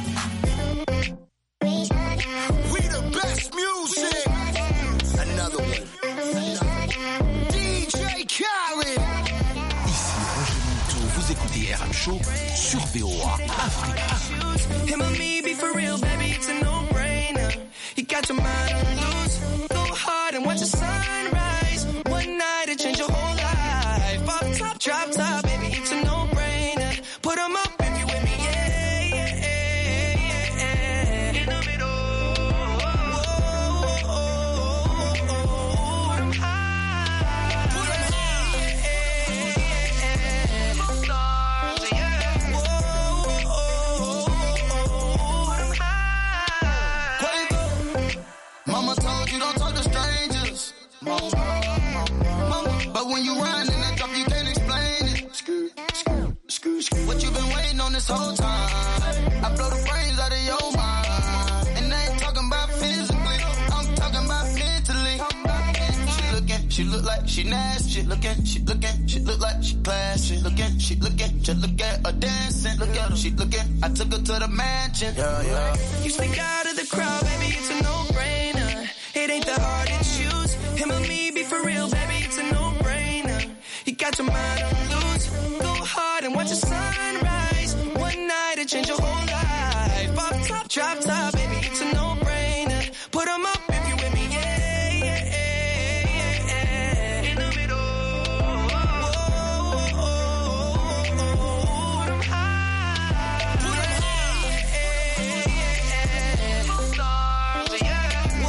We the best music. Another one. D J Khaled. Ici Roger Muntu, vous écoutez R M Show sur V O A Afrique. Him and me be for real, baby, it's a no-brainer. You got your mind on loose. Go hard and watch the sunrise. One night it change your whole life. Off top, drop top, baby, it's a no-brainer. Put 'em up if you with me, yeah, yeah, yeah, yeah. In the middle. Mama told you don't talk to strangers. Mama, but when you run in that drop, you can't explain it. Screw, screw, screw, screw. What you been waiting on this whole time? I blow the brains out of your mind. And I ain't talking about physically, I'm talking about mentally. She looking, she look like she nasty. She looking, she looking, she look like she classy. Looking, she looking, just look at her dancing. Look at her, she looking. I took her to the mansion. Yeah, yeah. You stick out of the crowd, baby, it's a no-brainer. It ain't that hard to choose. Him and me be for real, baby, it's a no-brainer. You got your mind on loose. Go hard and watch the sunrise. One night it change your whole life. Off top, drop top, baby, it's a no-brainer. Put 'em up if you with me, yeah, yeah, yeah, yeah. In the middle. Whoa, put 'em high. Put 'em high. Yeah, yeah, yeah. Stars, yeah.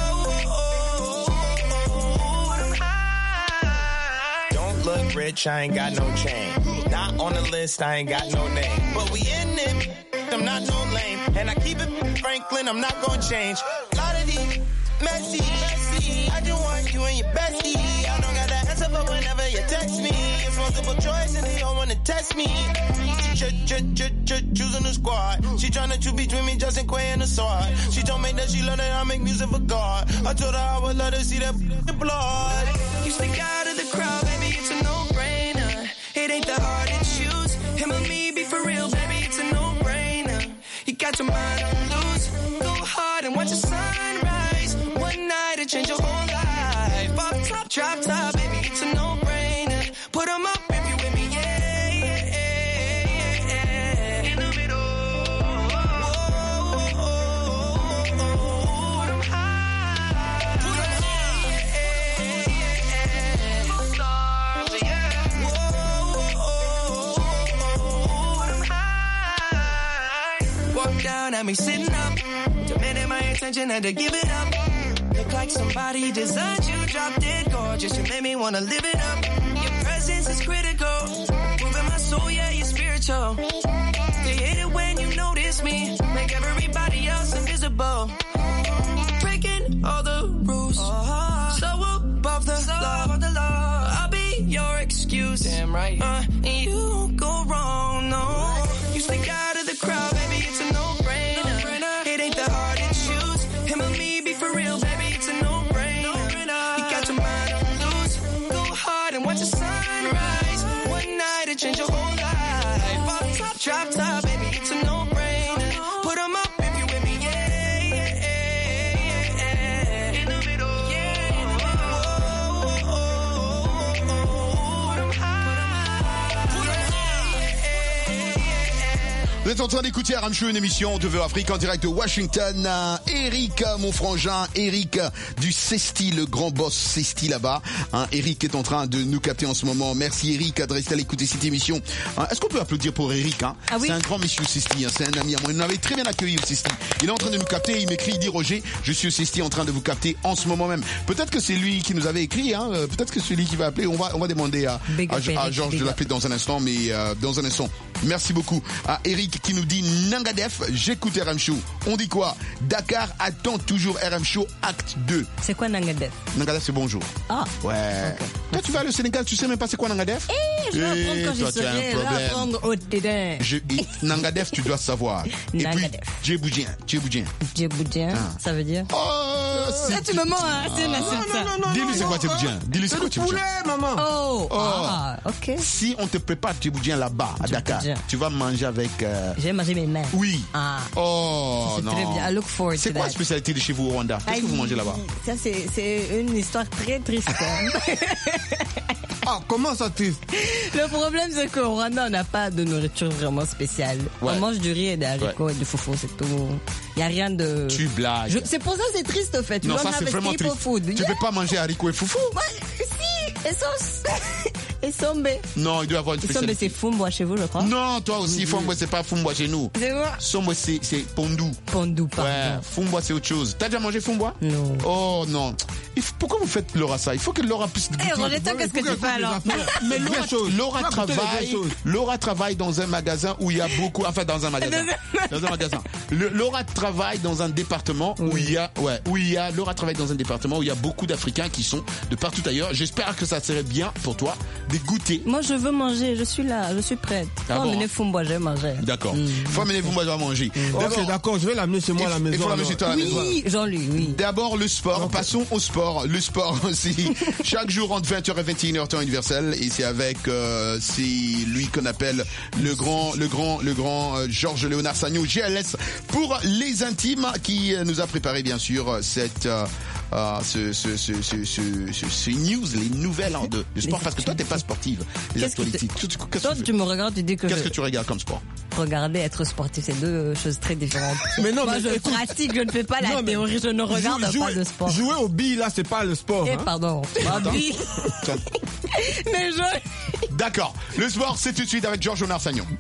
Don't look rich, I ain't got no chain. Not on the list, I ain't got no name. But we in it, I'm not no lame. And I keep it Franklin, I'm not gonna change. Lot of these messy, messy. I just want you and your bestie. I don't got the answer, but whenever you text me, it's multiple choice and they don't wanna test me. Ch ch ch ch choosing the squad. She tryna choose between me, Justin Quay and the sword. She told me that she love that I make music for God. I told her I would let her see that blood. You stick out of the crowd, baby, it's a no-brainer. It ain't that hard to choose. Him and me be for real, baby, it's a no-brainer. You got your mind on loose. Go hard and watch the sunrise. One night it change your whole life. Off top, drop top, baby, it's a no-brainer. Put 'em up if you with me, yeah, yeah, yeah, yeah. In the middle. Whoa, me sitting up. Demanding my attention, had to give it up. Look like somebody designed you, drop dead gorgeous. You made me wanna live it up. Your presence is critical. Moving my soul, yeah, you're spiritual. They hate it when you notice me. Make everybody else invisible. Breaking all the rules. So above the law. I'll be your excuse. Damn right. Uh, and you won't go wrong, no. You stick out of the crowd, baby, it's a no-brainer. It ain't that hard to choose. Him and me, be for real, baby, it's a no-brainer. You got your mind on loose. Go hard and watch the sunrise. One night it change your whole life. Off top, drop top, baby, it's a no-brainer. Put 'em up if you with me, yeah, yeah, yeah, yeah. In the middle, yeah, in the middle. Whoa, whoa, whoa, whoa. Put 'em high. Put 'em Vous êtes en train d'écouter R M Show, une émission de Vœux Afrique en direct de Washington. Euh, Eric, mon frangin, Eric du Cesti, le grand boss Cesti là-bas. Hein, Eric est en train de nous capter en ce moment. Merci Eric de rester à l'écouter cette émission. Hein, est-ce qu'on peut applaudir pour Eric, hein? Ah oui. C'est un grand monsieur Cesti, hein, c'est un ami à moi. Il nous avait très bien accueilli au Cesti. Il est en train de nous capter, il m'écrit, il dit Roger, je suis au Cesti en train de vous capter en ce moment même. Peut-être que c'est lui qui nous avait écrit, hein, euh, peut-être que c'est lui qui va appeler. On va, on va demander à, à, à Georges de l'appeler dans un instant, mais euh, dans un instant. Merci beaucoup à Eric qui nous dit Nangadef, j'écoute R M Show. On dit quoi? Dakar attend toujours R M Show acte deux. C'est quoi Nangadef? Nangadef, c'est bonjour. Ah. Ouais. Okay. Toi, tu vas au Sénégal, tu sais même pas c'est quoi Nangadef? Eh, je vais apprendre quand je serai là, apprendre au terrain. Je, Nangadef, tu dois savoir. Et Nangadef. puis, Djeboudjien. Djeboudjien. Djeboudjien, ah. Ça veut dire? Oh, c'est... Là, tu me mens, hein, c'est une insulte, ça. Dis-lui c'est quoi Djeboudjien. Dis-lui c'est quoi Djeboudjien. maman. Oh, oh. Ah, ok. Si on te prépare Djeboudjien là-bas, à Dakar, tu vas manger avec... Euh... Je vais manger mes mains. Oui. Ah. Oh, c'est non. Très bien. I look forward to C'est quoi that. la spécialité de chez vous au Rwanda? Qu'est-ce que vous mangez là-bas? Ça, c'est, c'est une histoire très triste. Ah, comment ça triste? Le problème, c'est qu'au Rwanda, on n'a pas de nourriture vraiment spéciale. Ouais. On mange du riz et des haricots ouais. et du foufou, c'est tout. Il n'y a rien de... Tu blagues. Je... C'est pour ça que c'est triste, au fait. Non, ça, c'est vraiment triste. Food. Tu ne yeah. peux pas manger haricots et foufou? Ouais, si, et sauce. Et sombe. Non, il doit y avoir une spécialité. Sombe, c'est fumbois chez vous, je crois. Non, toi aussi, mmh. fumbois, c'est pas fumbois chez nous. C'est quoi? Sombe, c'est, c'est pondou. Pondou, pardon. Ouais, fumbois, c'est autre chose. T'as déjà mangé fumbois? Non. Oh, non. Il faut, pourquoi vous faites Laura ça? Il faut que Laura puisse goûter. Eh, Roger, qu'est-ce que tu fais alors? Mais Laura, Laura travaille, Laura travaille dans un magasin où il y a beaucoup, enfin, dans un magasin. dans un magasin. Le, Laura travaille dans un département oui. où il y a, ouais, où il y a, Laura travaille dans un département où il y a beaucoup d'Africains qui sont de partout ailleurs. J'espère que ça serait bien pour toi de goûter. Moi, je veux manger, je suis là, je suis prête. Faut ah amener bon? Fumbois, je vais manger. D'accord. Mmh. Faut amener Fumbois, je vais manger. Mmh. Ok, d'accord, je vais l'amener chez moi à la maison. Il faut l'amener chez toi à la maison. Oui, Jean-Louis, oui. D'abord, le sport. Okay. Passons au sport. Le sport aussi. Chaque jour entre vingt heures et vingt et une heures temps universel. Et c'est avec, euh, c'est lui qu'on appelle le grand, le grand, le grand euh, Georges Léonard Sagnon, G L S, pour les intimes, qui euh, nous a préparé, bien sûr, cette, euh, euh, ce, ce, ce, ce, ce, ce, ce news, les nouvelles hein, de, de sport. Parce que toi, t'es pas sportive. Les Qu'est-ce actualités. Que tu, toi, tu, tu me regardes, tu dis que Qu'est-ce je... que tu regardes comme sport? Regarder, être sportif, c'est deux choses très différentes. Mais non, moi, mais je écoute, pratique, je ne fais pas la non, théorie, je ne regarde jouer, pas de sport. Jouer au billes, là, c'est pas le sport. Eh, hein? pardon. Billes. Mais je... D'accord. Le sport, c'est tout de suite avec Georges Léonard Sagnon.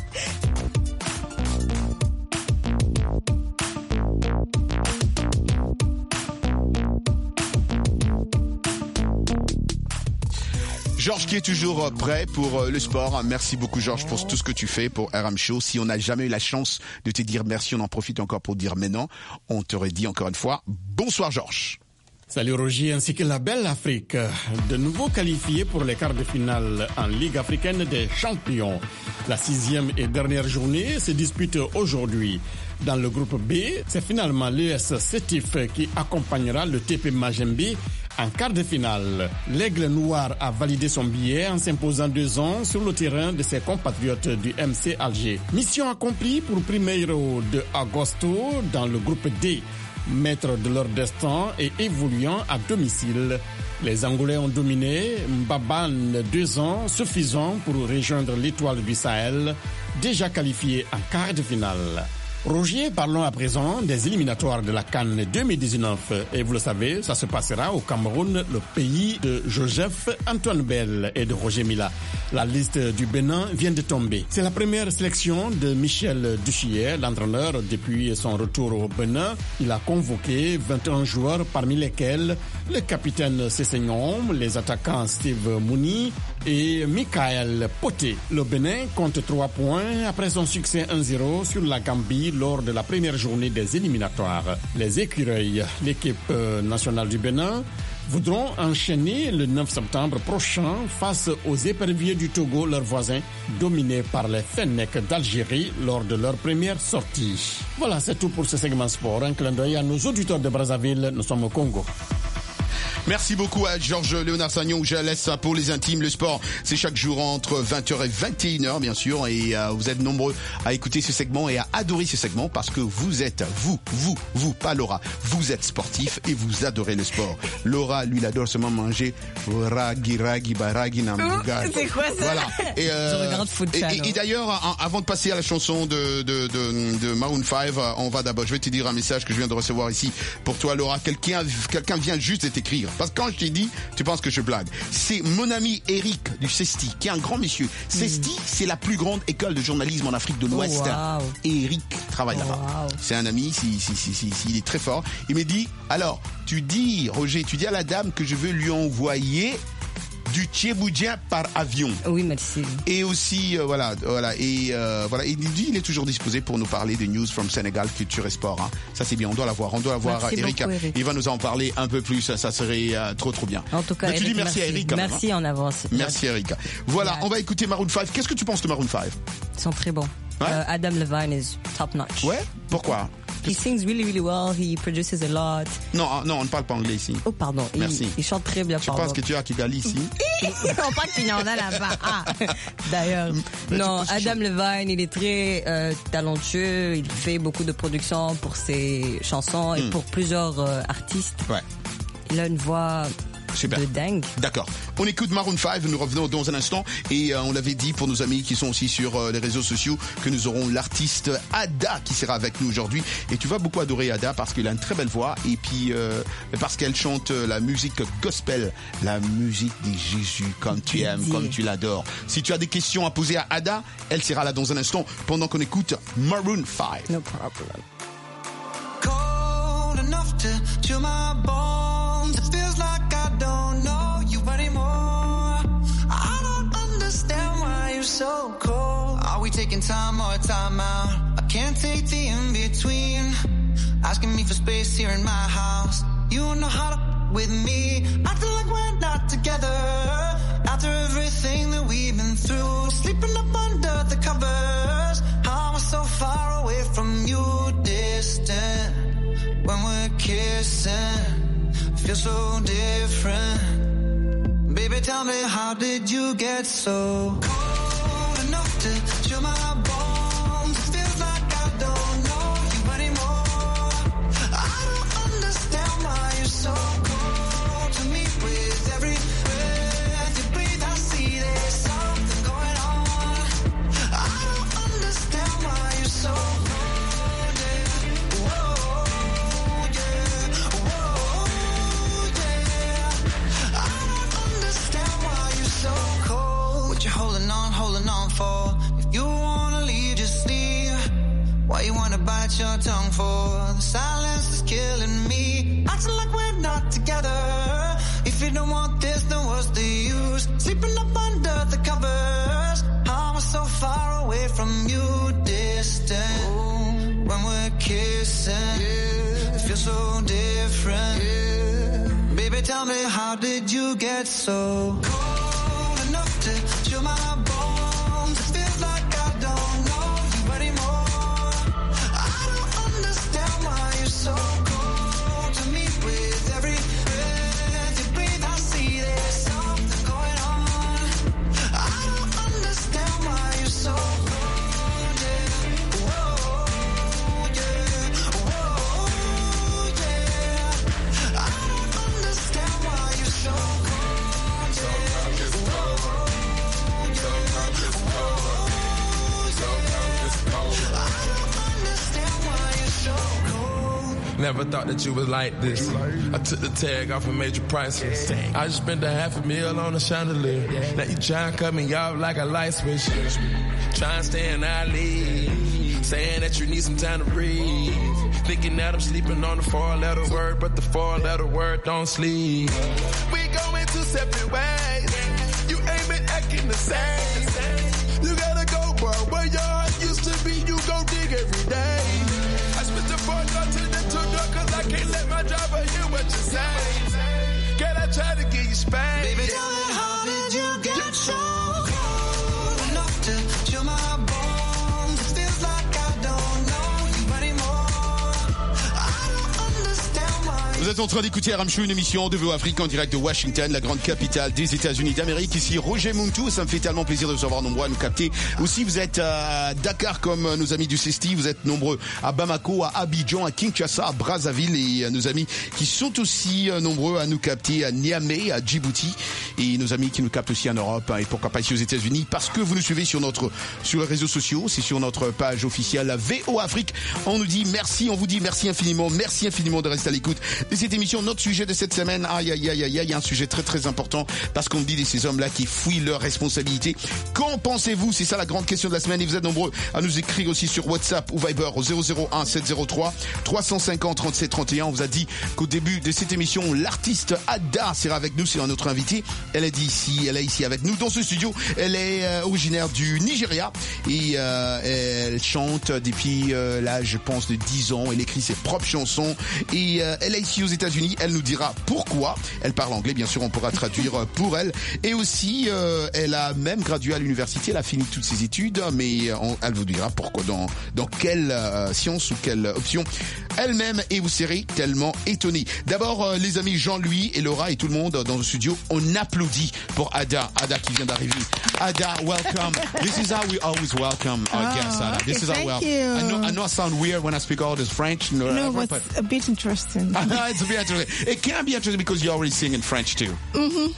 Georges qui est toujours prêt pour le sport. Merci beaucoup Georges pour tout ce que tu fais pour R M Show. Si on n'a jamais eu la chance de te dire merci, on en profite encore pour dire maintenant. On t'aurait dit encore une fois bonsoir Georges. Salut Roger ainsi que la belle Afrique. De nouveau qualifiés pour les quarts de finale en Ligue africaine des champions. La sixième et dernière journée se dispute aujourd'hui. Dans le groupe B, c'est finalement l'U S Sétif qui accompagnera le T P Mazembe en quart de finale. L'Aigle Noir a validé son billet en s'imposant deux ans sur le terrain de ses compatriotes du M C Alger. Mission accomplie pour Primeiro de Agosto dans le groupe D. Maîtres de leur destin et évoluant à domicile. Les Angolais ont dominé Mbabane deux ans, suffisant pour rejoindre l'étoile du Sahel, déjà qualifiée en quart de finale. Roger, parlons à présent des éliminatoires de la CAN deux mille dix-neuf. Et vous le savez, ça se passera au Cameroun, le pays de Joseph Antoine Bell et de Roger Mila. La liste du Bénin vient de tomber. C'est la première sélection de Michel Duchier, l'entraîneur, depuis son retour au Bénin. Il a convoqué vingt et un joueurs, parmi lesquels le capitaine Sessegnon, les attaquants Steve Mouni et Michael Poté. Le Bénin compte trois points après son succès un zéro sur la Gambie lors de la première journée des éliminatoires. Les Écureuils, l'équipe nationale du Bénin, voudront enchaîner le neuf septembre prochain face aux éperviers du Togo, leurs voisins, dominés par les Fennecs d'Algérie lors de leur première sortie. Voilà, c'est tout pour ce segment sport. Un clin d'œil à nos auditeurs de Brazzaville, nous sommes au Congo. Merci beaucoup à Georges Léonard Sagnon. Je laisse pour les intimes. Le sport, c'est chaque jour entre vingt heures et vingt et une heures, bien sûr. Et euh, vous êtes nombreux à écouter ce segment et à adorer ce segment parce que vous êtes, vous, vous, vous, pas Laura, vous êtes sportif et vous adorez le sport. Laura, lui, il adore seulement manger ragi, ragi, baragi, nambuga. C'est quoi ça? Voilà. Et, euh, Je regarde Food et, Channel. et, et d'ailleurs, avant de passer à la chanson de, de, de, de Maroon five, on va d'abord, je vais te dire un message que je viens de recevoir ici pour toi, Laura. Quelqu'un, quelqu'un vient juste de t'écrire. Parce que quand je t'ai dit, tu penses que je blague. C'est mon ami Eric du CESTI, qui est un grand monsieur. Mm. CESTI, c'est la plus grande école de journalisme en Afrique de l'Ouest. Oh, wow. Et Eric travaille oh, là-bas. Wow. C'est un ami, si, si, si, si, si, il est très fort. Il me dit, alors, tu dis, Roger, tu dis à la dame que je veux lui envoyer du tchéboudia par avion. Oui, merci. Et aussi, euh, voilà, voilà, et euh, voilà, il dit, il est toujours disposé pour nous parler des news from Sénégal, culture et sport. Hein. Ça c'est bien, on doit l'avoir, on doit avoir Eric. Beaucoup, Eric. Il va nous en parler un peu plus, ça, ça serait euh, trop trop bien. En tout cas, mais tu Eric, dis merci, merci à Eric. Quand merci même, hein. en avance. Merci Eric. Voilà, yeah. On va écouter Maroon five. Qu'est-ce que tu penses de Maroon five? Ils sont très bons. Ouais? Uh, Adam Levine is top notch. Ouais. Pourquoi? He sings really, really well. He produces a lot. Non, non, on ne parle pas anglais ici. Oh, pardon. Merci. Il, il chante très bien. Je pense que tu es à Kigali ici. On parle qu'il y en a là-bas. Ah, d'ailleurs. Mais non, Adam Levine, il est très euh, talentueux. Il fait beaucoup de productions pour ses chansons et mm. pour plusieurs euh, artistes. Ouais. Il a une voix... Super. De dingue. D'accord. On écoute Maroon five, nous revenons dans un instant et euh, on l'avait dit pour nos amis qui sont aussi sur euh, les réseaux sociaux que nous aurons l'artiste Ada qui sera avec nous aujourd'hui et tu vas beaucoup adorer Ada parce qu'elle a une très belle voix et puis euh, parce qu'elle chante la musique gospel, la musique de Jésus comme tu aimes, comme tu l'adores. Si tu as des questions à poser à Ada, elle sera là dans un instant pendant qu'on écoute Maroon five. No problem. Cold enough to chill my bones. It feels like I don't know you anymore. I don't understand why you're so cold. Are we taking time or time out? I can't take the in-between. Asking me for space here in my house. You don't know how to with me. Acting like we're not together. After everything that we've been through. Sleeping up under the covers. How am I so far away from you, distant? When we're kissing feel so different. Baby, tell me, how did you get so cold enough to chill my bones? It feels like I don't know you anymore. I don't understand why you're so cold to me. With every breath you breathe, I see there's something going on. I don't understand why you're so cold. You're holding on, holding on for. If you wanna leave, just leave. Why you wanna bite your tongue for? The silence is killing me. Acting like we're not together. If you don't want this, then what's the use? Sleeping up under the covers. How am I so far away from you, distant? Ooh, when we're kissing, yeah. It feels so different. Yeah. Baby, tell me, how did you get so cold enough to chill my bones? It feels like I don't know you anymore. I don't understand why you're so cold to me. With every breath you breathe, I see there's something going on. I don't understand why you're so cold. Yeah. Whoa, yeah. Whoa, yeah. I don't understand why you're so cold. Yeah. Whoa. Never thought that you was like this. I took the tag off and made you priceless. I just spent a half a meal on a chandelier. Now you try and cut me off like a light switch. Try and stay in our league. Saying that you need some time to breathe. Thinking that I'm sleeping on the four-letter word, but the four-letter word don't sleep. We going two separate ways. You ain't been acting the same. You gotta go, bro. Where your heart used to be, you go dig every day. I switched the four door to the two door, cause I can't let my driver hear what you say. Can I try to get you spanked? Baby, tell me, how did you get so cold enough to chill my bones? It feels like I don't know you anymore. I don't understand why. Vous êtes en train d'écouter R M Show, une émission de V O Afrique en direct de Washington, la grande capitale des États-Unis d'Amérique. Ici Roger Muntu, ça me fait tellement plaisir de vous avoir nombreux à nous capter. Aussi, vous êtes à Dakar comme nos amis du Cesti, vous êtes nombreux à Bamako, à Abidjan, à Kinshasa, à Brazzaville et nos amis qui sont aussi nombreux à nous capter à Niamey, à Djibouti et nos amis qui nous captent aussi en Europe et pourquoi pas ici aux États-Unis parce que vous nous suivez sur notre sur les réseaux sociaux, c'est sur notre page officielle V O Afrique. On nous dit merci, on vous dit merci infiniment, merci infiniment de rester à l'écoute de cette émission. Notre sujet de cette semaine, aïe aïe aïe aïe aïe, il y a un sujet très très important parce qu'on me dit de ces hommes-là qui fouillent leurs responsabilités. Qu'en pensez-vous? C'est ça la grande question de la semaine et vous êtes nombreux à nous écrire aussi sur WhatsApp ou Viber au zéro zéro un sept zéro trois trois cent cinquante trente-sept trente et un. On vous a dit qu'au début de cette émission, l'artiste Ada sera avec nous, c'est notre invité. Elle est dit ici, elle est ici avec nous dans ce studio. Elle est euh, originaire du Nigeria et euh, elle chante depuis euh, l'âge, je pense, de dix ans. Elle écrit ses propres chansons et euh, elle est ici aux États-Unis. Elle nous dira pourquoi. Elle parle anglais, bien sûr, on pourra traduire pour elle. Et aussi, euh, elle a même gradué à l'université. Elle a fini toutes ses études, mais on, elle vous dira pourquoi, dans dans quelle euh, science ou quelle option elle-même. Et vous serez tellement étonnés. D'abord, euh, les amis Jean-Louis et Laura et tout le monde dans le studio, on applaudit pour Ada. Ada qui vient d'arriver. Ada, welcome. This is how we always welcome our oh, guests, Ada. Okay, This is how thank well. you. I know, I know I sound weird when I speak all this French. No, no but but a bit interesting. it's a bit interesting. It can be interesting because you already sing in French too. Mm-hmm.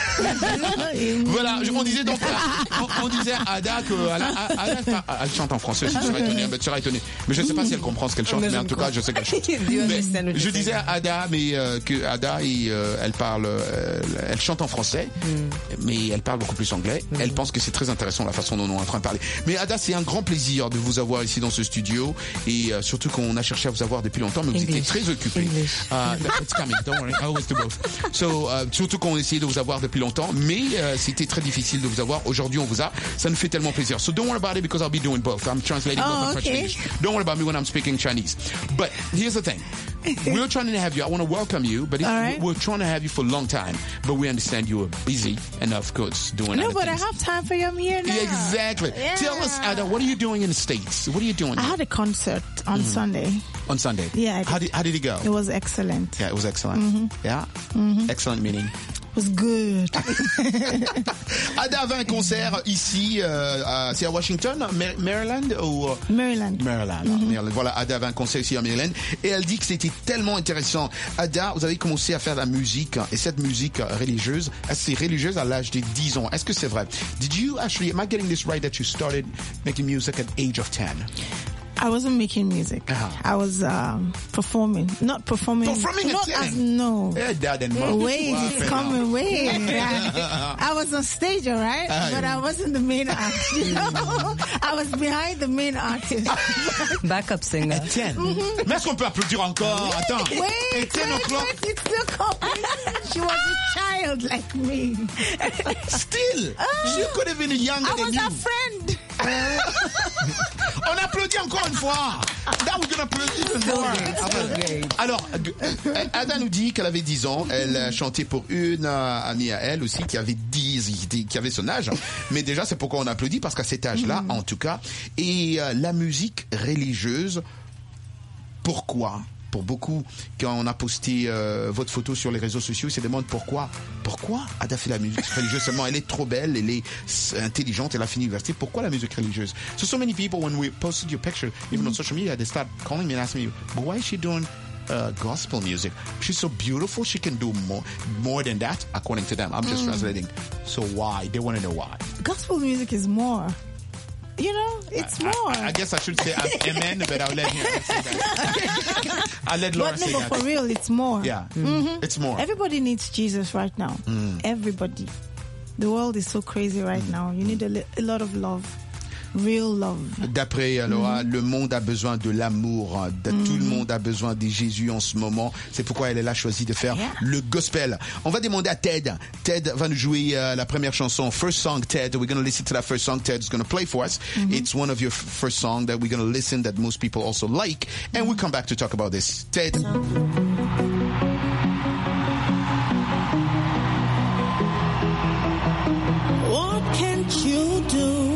Voilà, on disait donc, on, on disait à Ada que Ada, Ada, elle chante en français. Tu seras étonné, tu seras étonné. Mais je ne sais pas si elle comprend ce qu'elle chante, mais, mais en tout cas, je sais qu'elle chante. Mais je disais à Ada, mais euh, que Ada, et, euh, elle parle, euh, elle chante en français, mm. mais elle parle beaucoup plus anglais. Mm. Elle pense que c'est très intéressant la façon dont on est en train de parler. Mais Ada, c'est un grand plaisir de vous avoir ici dans ce studio et euh, surtout qu'on a cherché à vous avoir depuis longtemps, mais vous English. étiez très occupés. Uh, it's coming, don't worry, I always do both. So, uh, surtout qu'on essayait de vous avoir depuis longtemps, mais uh, c'était très difficile de vous avoir. Aujourd'hui, on vous a. Ça nous fait tellement plaisir. So don't worry about it because I'll be doing both. I'm translating oh, both from okay. French to English. Don't worry about me when I'm speaking Chinese. But here's the thing. We're trying to have you. I want to welcome you, but it, right. we're trying to have you for a long time. But we understand you are busy and, of course, doing No, other but things. I have time for you. I'm here now. Exactly. Yeah. Tell us, Ada, what are you doing in the States? What are you doing? I had a concert on mm-hmm. Sunday. On Sunday? Yeah. I did. How did, how did it go? It was excellent. Yeah, it was excellent. Mm-hmm. Yeah? Mm-hmm. Excellent meaning? It was good. Ada avait un concert ici, euh, à, c'est à Washington, Maryland ou Maryland. Maryland. Mm-hmm. Maryland. Voilà, Ada avait un concert ici à Maryland et elle dit que c'était tellement intéressant. Ada, vous avez commencé à faire de la musique et cette musique religieuse, c'est religieuse à l'âge de dix ans. Est-ce que c'est vrai? Did you actually, am I getting this right that you started making music at age of ten? I wasn't making music. Uh-huh. I was um, performing. Not performing. Performing not at ten? as, no. Yeah, dad and mom. Wait, it's coming. Wait. Yeah. I was on stage, all right? Uh, but I wasn't the main act. You know? I was behind the main artist. Backup singer. At ten? Mm-hmm. Mais est-ce qu'on peut applaudir encore? Attends. Wait, wait, ten o'clock. Wait, it's still coming. She was a child like me. Still? Uh, she could have been younger I than you. I was a friend. On applaudit encore une fois. Now we're gonna applaud even more. Alors, Ada nous dit qu'elle avait dix ans. Elle chantait pour une amie à elle aussi qui avait dix, qui avait son âge. Mais déjà, c'est pourquoi on applaudit, parce qu'à cet âge-là, mm. en tout cas. Et euh, la musique religieuse, pourquoi? Pour beaucoup, quand on a posté euh, votre photo sur les réseaux sociaux, ils se demandent pourquoi. Pourquoi Ada fait la musique religieuse seulement? Elle est trop belle, elle est intelligente, elle a fini l'université. Pourquoi la musique religieuse? So, so many people, when we posted your picture, even mm-hmm. on social media, they start calling me and asking me, but why is she doing uh, gospel music? She's so beautiful, she can do more, more than that, according to them. I'm just mm. translating. So why? They want to know why. Gospel music is more. You know, it's I, more. I, I guess I should say amen, but I'll let him say that. I let Laura but say no, that. but for real, it's more. Yeah, Mhm. it's more. Everybody needs Jesus right now. Mm. Everybody. The world is so crazy right now. You need a, li- a lot of love. Real love. D'après Laura, mm-hmm. le monde a besoin de l'amour. De, mm-hmm. Tout le monde a besoin de Jésus en ce moment. C'est pourquoi elle a choisi de faire yeah. le gospel. On va demander à Ted. Ted va nous jouer uh, la première chanson. First song, Ted. We're going to listen to that first song Ted is going to play for us. Mm-hmm. It's one of your f- first songs that we're going to listen that most people also like. And mm-hmm. we'll come back to talk about this. Ted. What can't you do?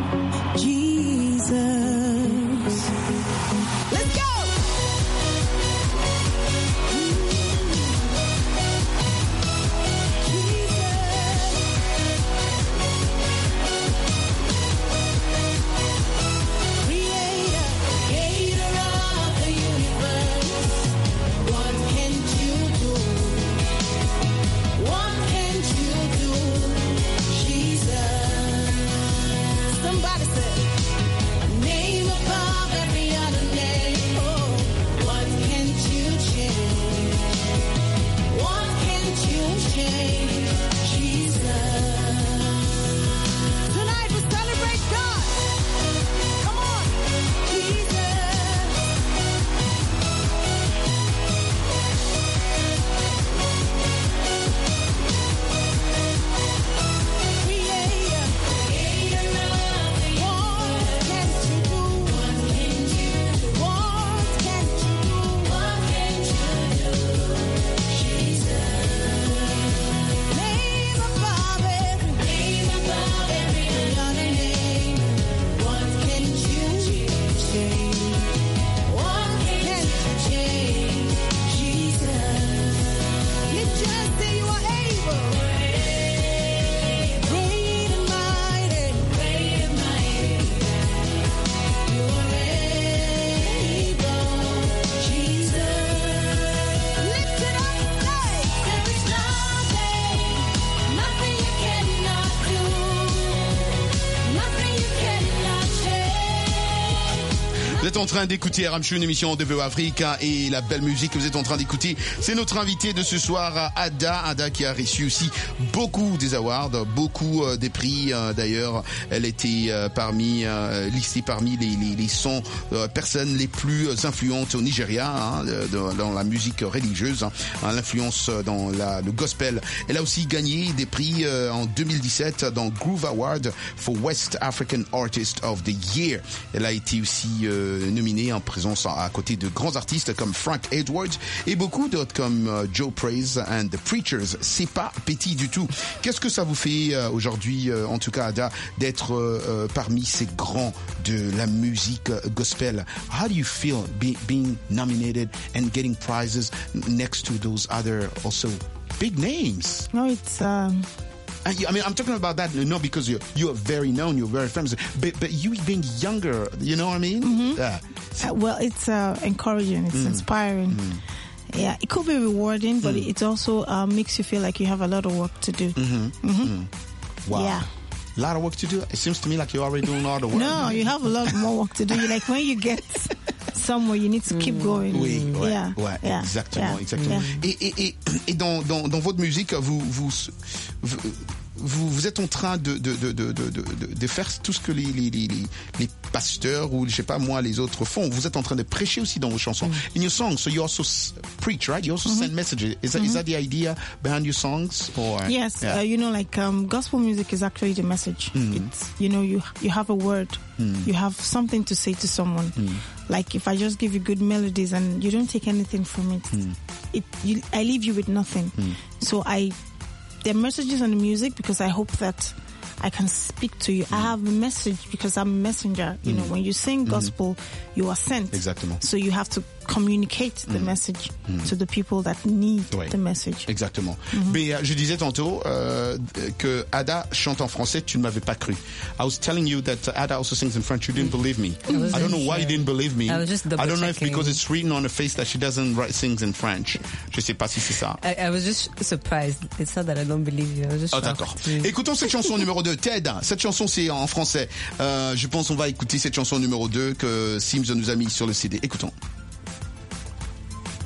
Vous êtes en train d'écouter R M Show, une émission de V O Afrique, et la belle musique que vous êtes en train d'écouter, c'est notre invité de ce soir, Ada. Ada qui a reçu aussi beaucoup des awards, beaucoup euh, des prix. Euh, d'ailleurs, elle était euh, parmi euh, listée parmi les, les, les cent euh, personnes les plus influentes au Nigeria, hein, de, dans la musique religieuse, hein, l'influence dans la, le gospel. Elle a aussi gagné des prix euh, en deux mille dix-sept dans Groove Award for West African Artist of the Year. Elle a été aussi euh, nominée en présence à, à côté de grands artistes comme Frank Edwards et beaucoup d'autres comme uh, Joe Praise and the Preachers. C'est pas petit du tout. Qu'est-ce que ça vous fait euh, aujourd'hui, euh, en tout cas Ada, d'être euh, parmi ces grands de la musique gospel? How do you feel be, being nominated and getting prizes next to those other also big names? No, it's um I mean, I'm talking about that, not because you're, you're very known, you're very famous, but, but you being younger, you know what I mean? Mm-hmm. Yeah. Uh, well, it's uh, encouraging, it's mm. inspiring. Mm. Yeah, it could be rewarding, but mm. it also uh, makes you feel like you have a lot of work to do. Mm-hmm. Mm-hmm. Mm. Wow. Yeah. A lot of work to do? It seems to me like you're already doing all the work. No, you have a lot more work to do. You're like, when you get somewhere, you need to keep going. Oui, ouais, yeah. ouais, yeah. exactement, yeah. exactement. Yeah. Et, et, et, et dans, dans, dans votre musique, vous, vous, vous, vous, vous êtes en train de, de, de, de, de, de, de faire tout ce que les, les, les, les pasteurs ou, je sais pas moi, les autres font. Vous êtes en train de prêcher aussi dans vos chansons. Mm. In your songs, so you also preach, right? You also mm-hmm. send messages. Is that, mm-hmm. is that the idea behind your songs? Or, yes, yeah. uh, you know, like um, gospel music is actually the message. Mm. It's, you know, you you have a word. Mm. You have something to say to someone. Mm. Like if I just give you good melodies and you don't take anything from it, mm. it you, I leave you with nothing. Mm. So I, there are messages on the music because I hope that I can speak to you. Mm. I have a message because I'm a messenger. You mm. know, when you sing gospel, mm. you are sent. Exactement. So you have to communicate the mm. message mm. to the people that need ouais. the message. Exactement. Mm-hmm. Mais euh, je disais tantôt euh, que Ada chante en français, tu ne m'avais pas cru. I was telling you that Ada also sings in French. You didn't believe me. I, I don't know why you didn't believe me. I was just double I don't know checking. if because it's written on her face that she doesn't write sings in French. Je sais pas si c'est ça. I, I was just surprised. It's not that I don't believe you. I was just oh, d'accord. Écoutons cette chanson numéro deux. Ted, cette chanson c'est en français. Euh, je pense qu'on va écouter cette chanson numéro deux que Sims nous a mis sur le C D. Écoutons.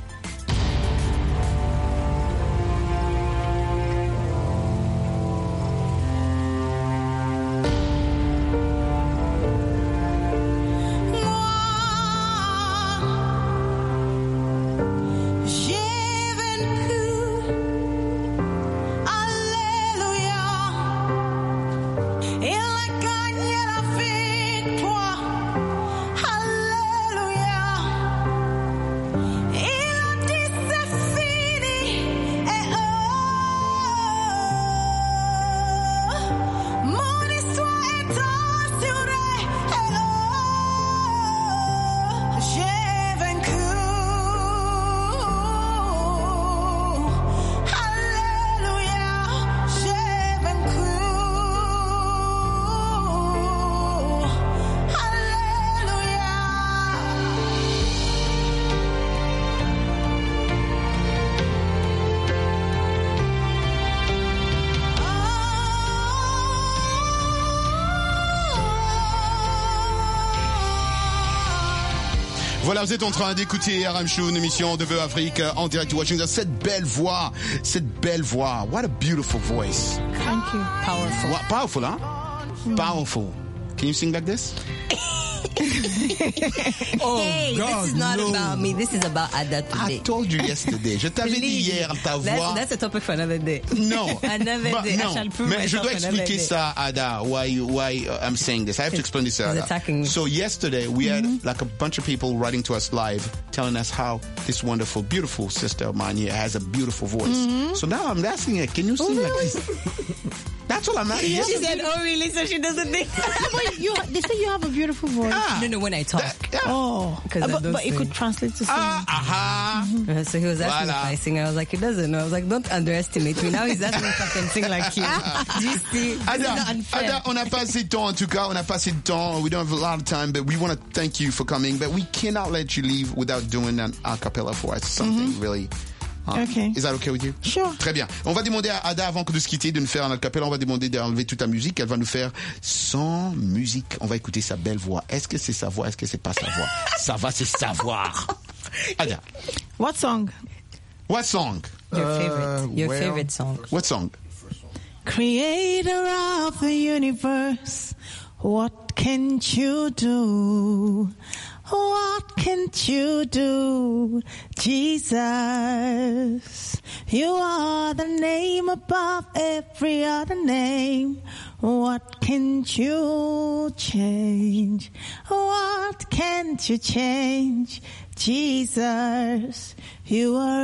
Voilà, vous êtes en train d'écouter R M Show, une émission de Vœux Afrique en direct de Washington. Cette belle voix, cette belle voix. What a beautiful voice. Thank you. Powerful. What, powerful, huh? Mm. Powerful. Can you sing like this? Oh, hey, God, this is not no. about me. This is about Ada today. I told you yesterday. Je t'avais dit hier ta voix. That's, that's a topic for another day. No. Another But day. No. I shall prove Mais je dois expliquer day. ça, Ada, why, you, why uh, I'm saying this. I have to explain this, Ada. Attacking me. So yesterday, we Mm-hmm. had like a bunch of people writing to us live, telling us how this wonderful, beautiful sister of mine here has a beautiful voice. Mm-hmm. So now I'm asking her, can you sing oh, like really? this? That's all I'm asking. She said, oh really? So she doesn't think. But you, they say you have a beautiful voice. Ah, no, no, when I talk. That, yeah. Oh, uh, but, but it could translate to singing. Ah, aha. Mm-hmm. So he was asking Voilà. if I sing. I was like, he doesn't know. I was like, don't underestimate me. Now he's asking if I can sing like you. Do you see? Ada, unfair. Ada, on n'a pas assez de temps en tout cas, on n'a pas assez de temps. We don't have a lot of time, but we want to thank you for coming. But we cannot let you leave without doing an a cappella for us. Something mm-hmm. really. Huh? Okay. Is that okay with you? Sure. Très bien. On va demander à Ada, avant que de se quitter, de nous faire un a cappella. On va demander d'enlever toute la musique. Elle va nous faire sans musique. On va écouter sa belle voix. Est-ce que c'est sa voix? Est-ce que c'est pas sa voix? Ça va, c'est savoir. Ada. What song? What song? Your favorite. Your well, favorite song. What song? Creator of the universe, what can't you do? What can't you do, Jesus? You are the name above every other name. What can't you change? What can't you change, Jesus? You are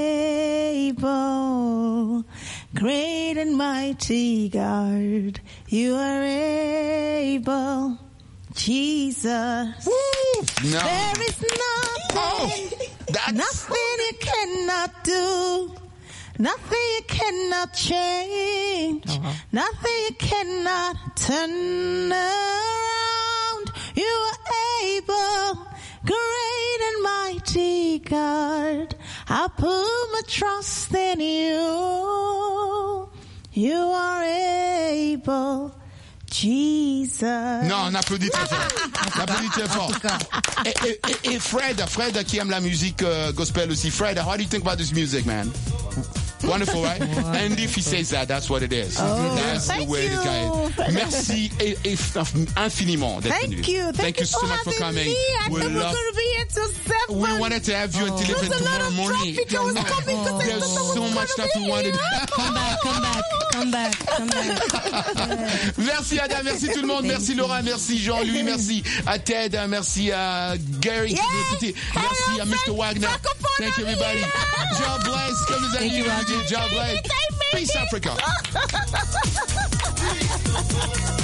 able, great and mighty God. You are able, Jesus. Woo! No. There is nothing, oh, that's... nothing you cannot do, nothing you cannot change, uh-huh. nothing you cannot turn around. You are able, great and mighty God. I put my trust in you. You are able, Jesus. Non, on applaudit très fort. On applaudit très fort. Et, et, et Fred, Fred qui aime la musique uh, gospel aussi. Fred, how do you think about this music, man? Wonderful, right? Wonderful. And if he says that, that's what it is. Oh, that's thank the way you. to guide. Merci et, et infiniment d'être thank venu. You. Thank, thank you. Thank you so much for coming. Me. I we thought we were love. going to be here till seven. We wanted to have you oh. until even tomorrow morning. Traffic. I was coming oh. There's so much stuff we wanted. Come back, come back, come back, come back. Merci Ada, merci tout le monde, merci Laura, merci Jean-Louis, merci à Ted, merci à Gary, yeah. merci à mister Wagner. Thank you everybody. God bless, comme les amis, God bless. Peace Africa.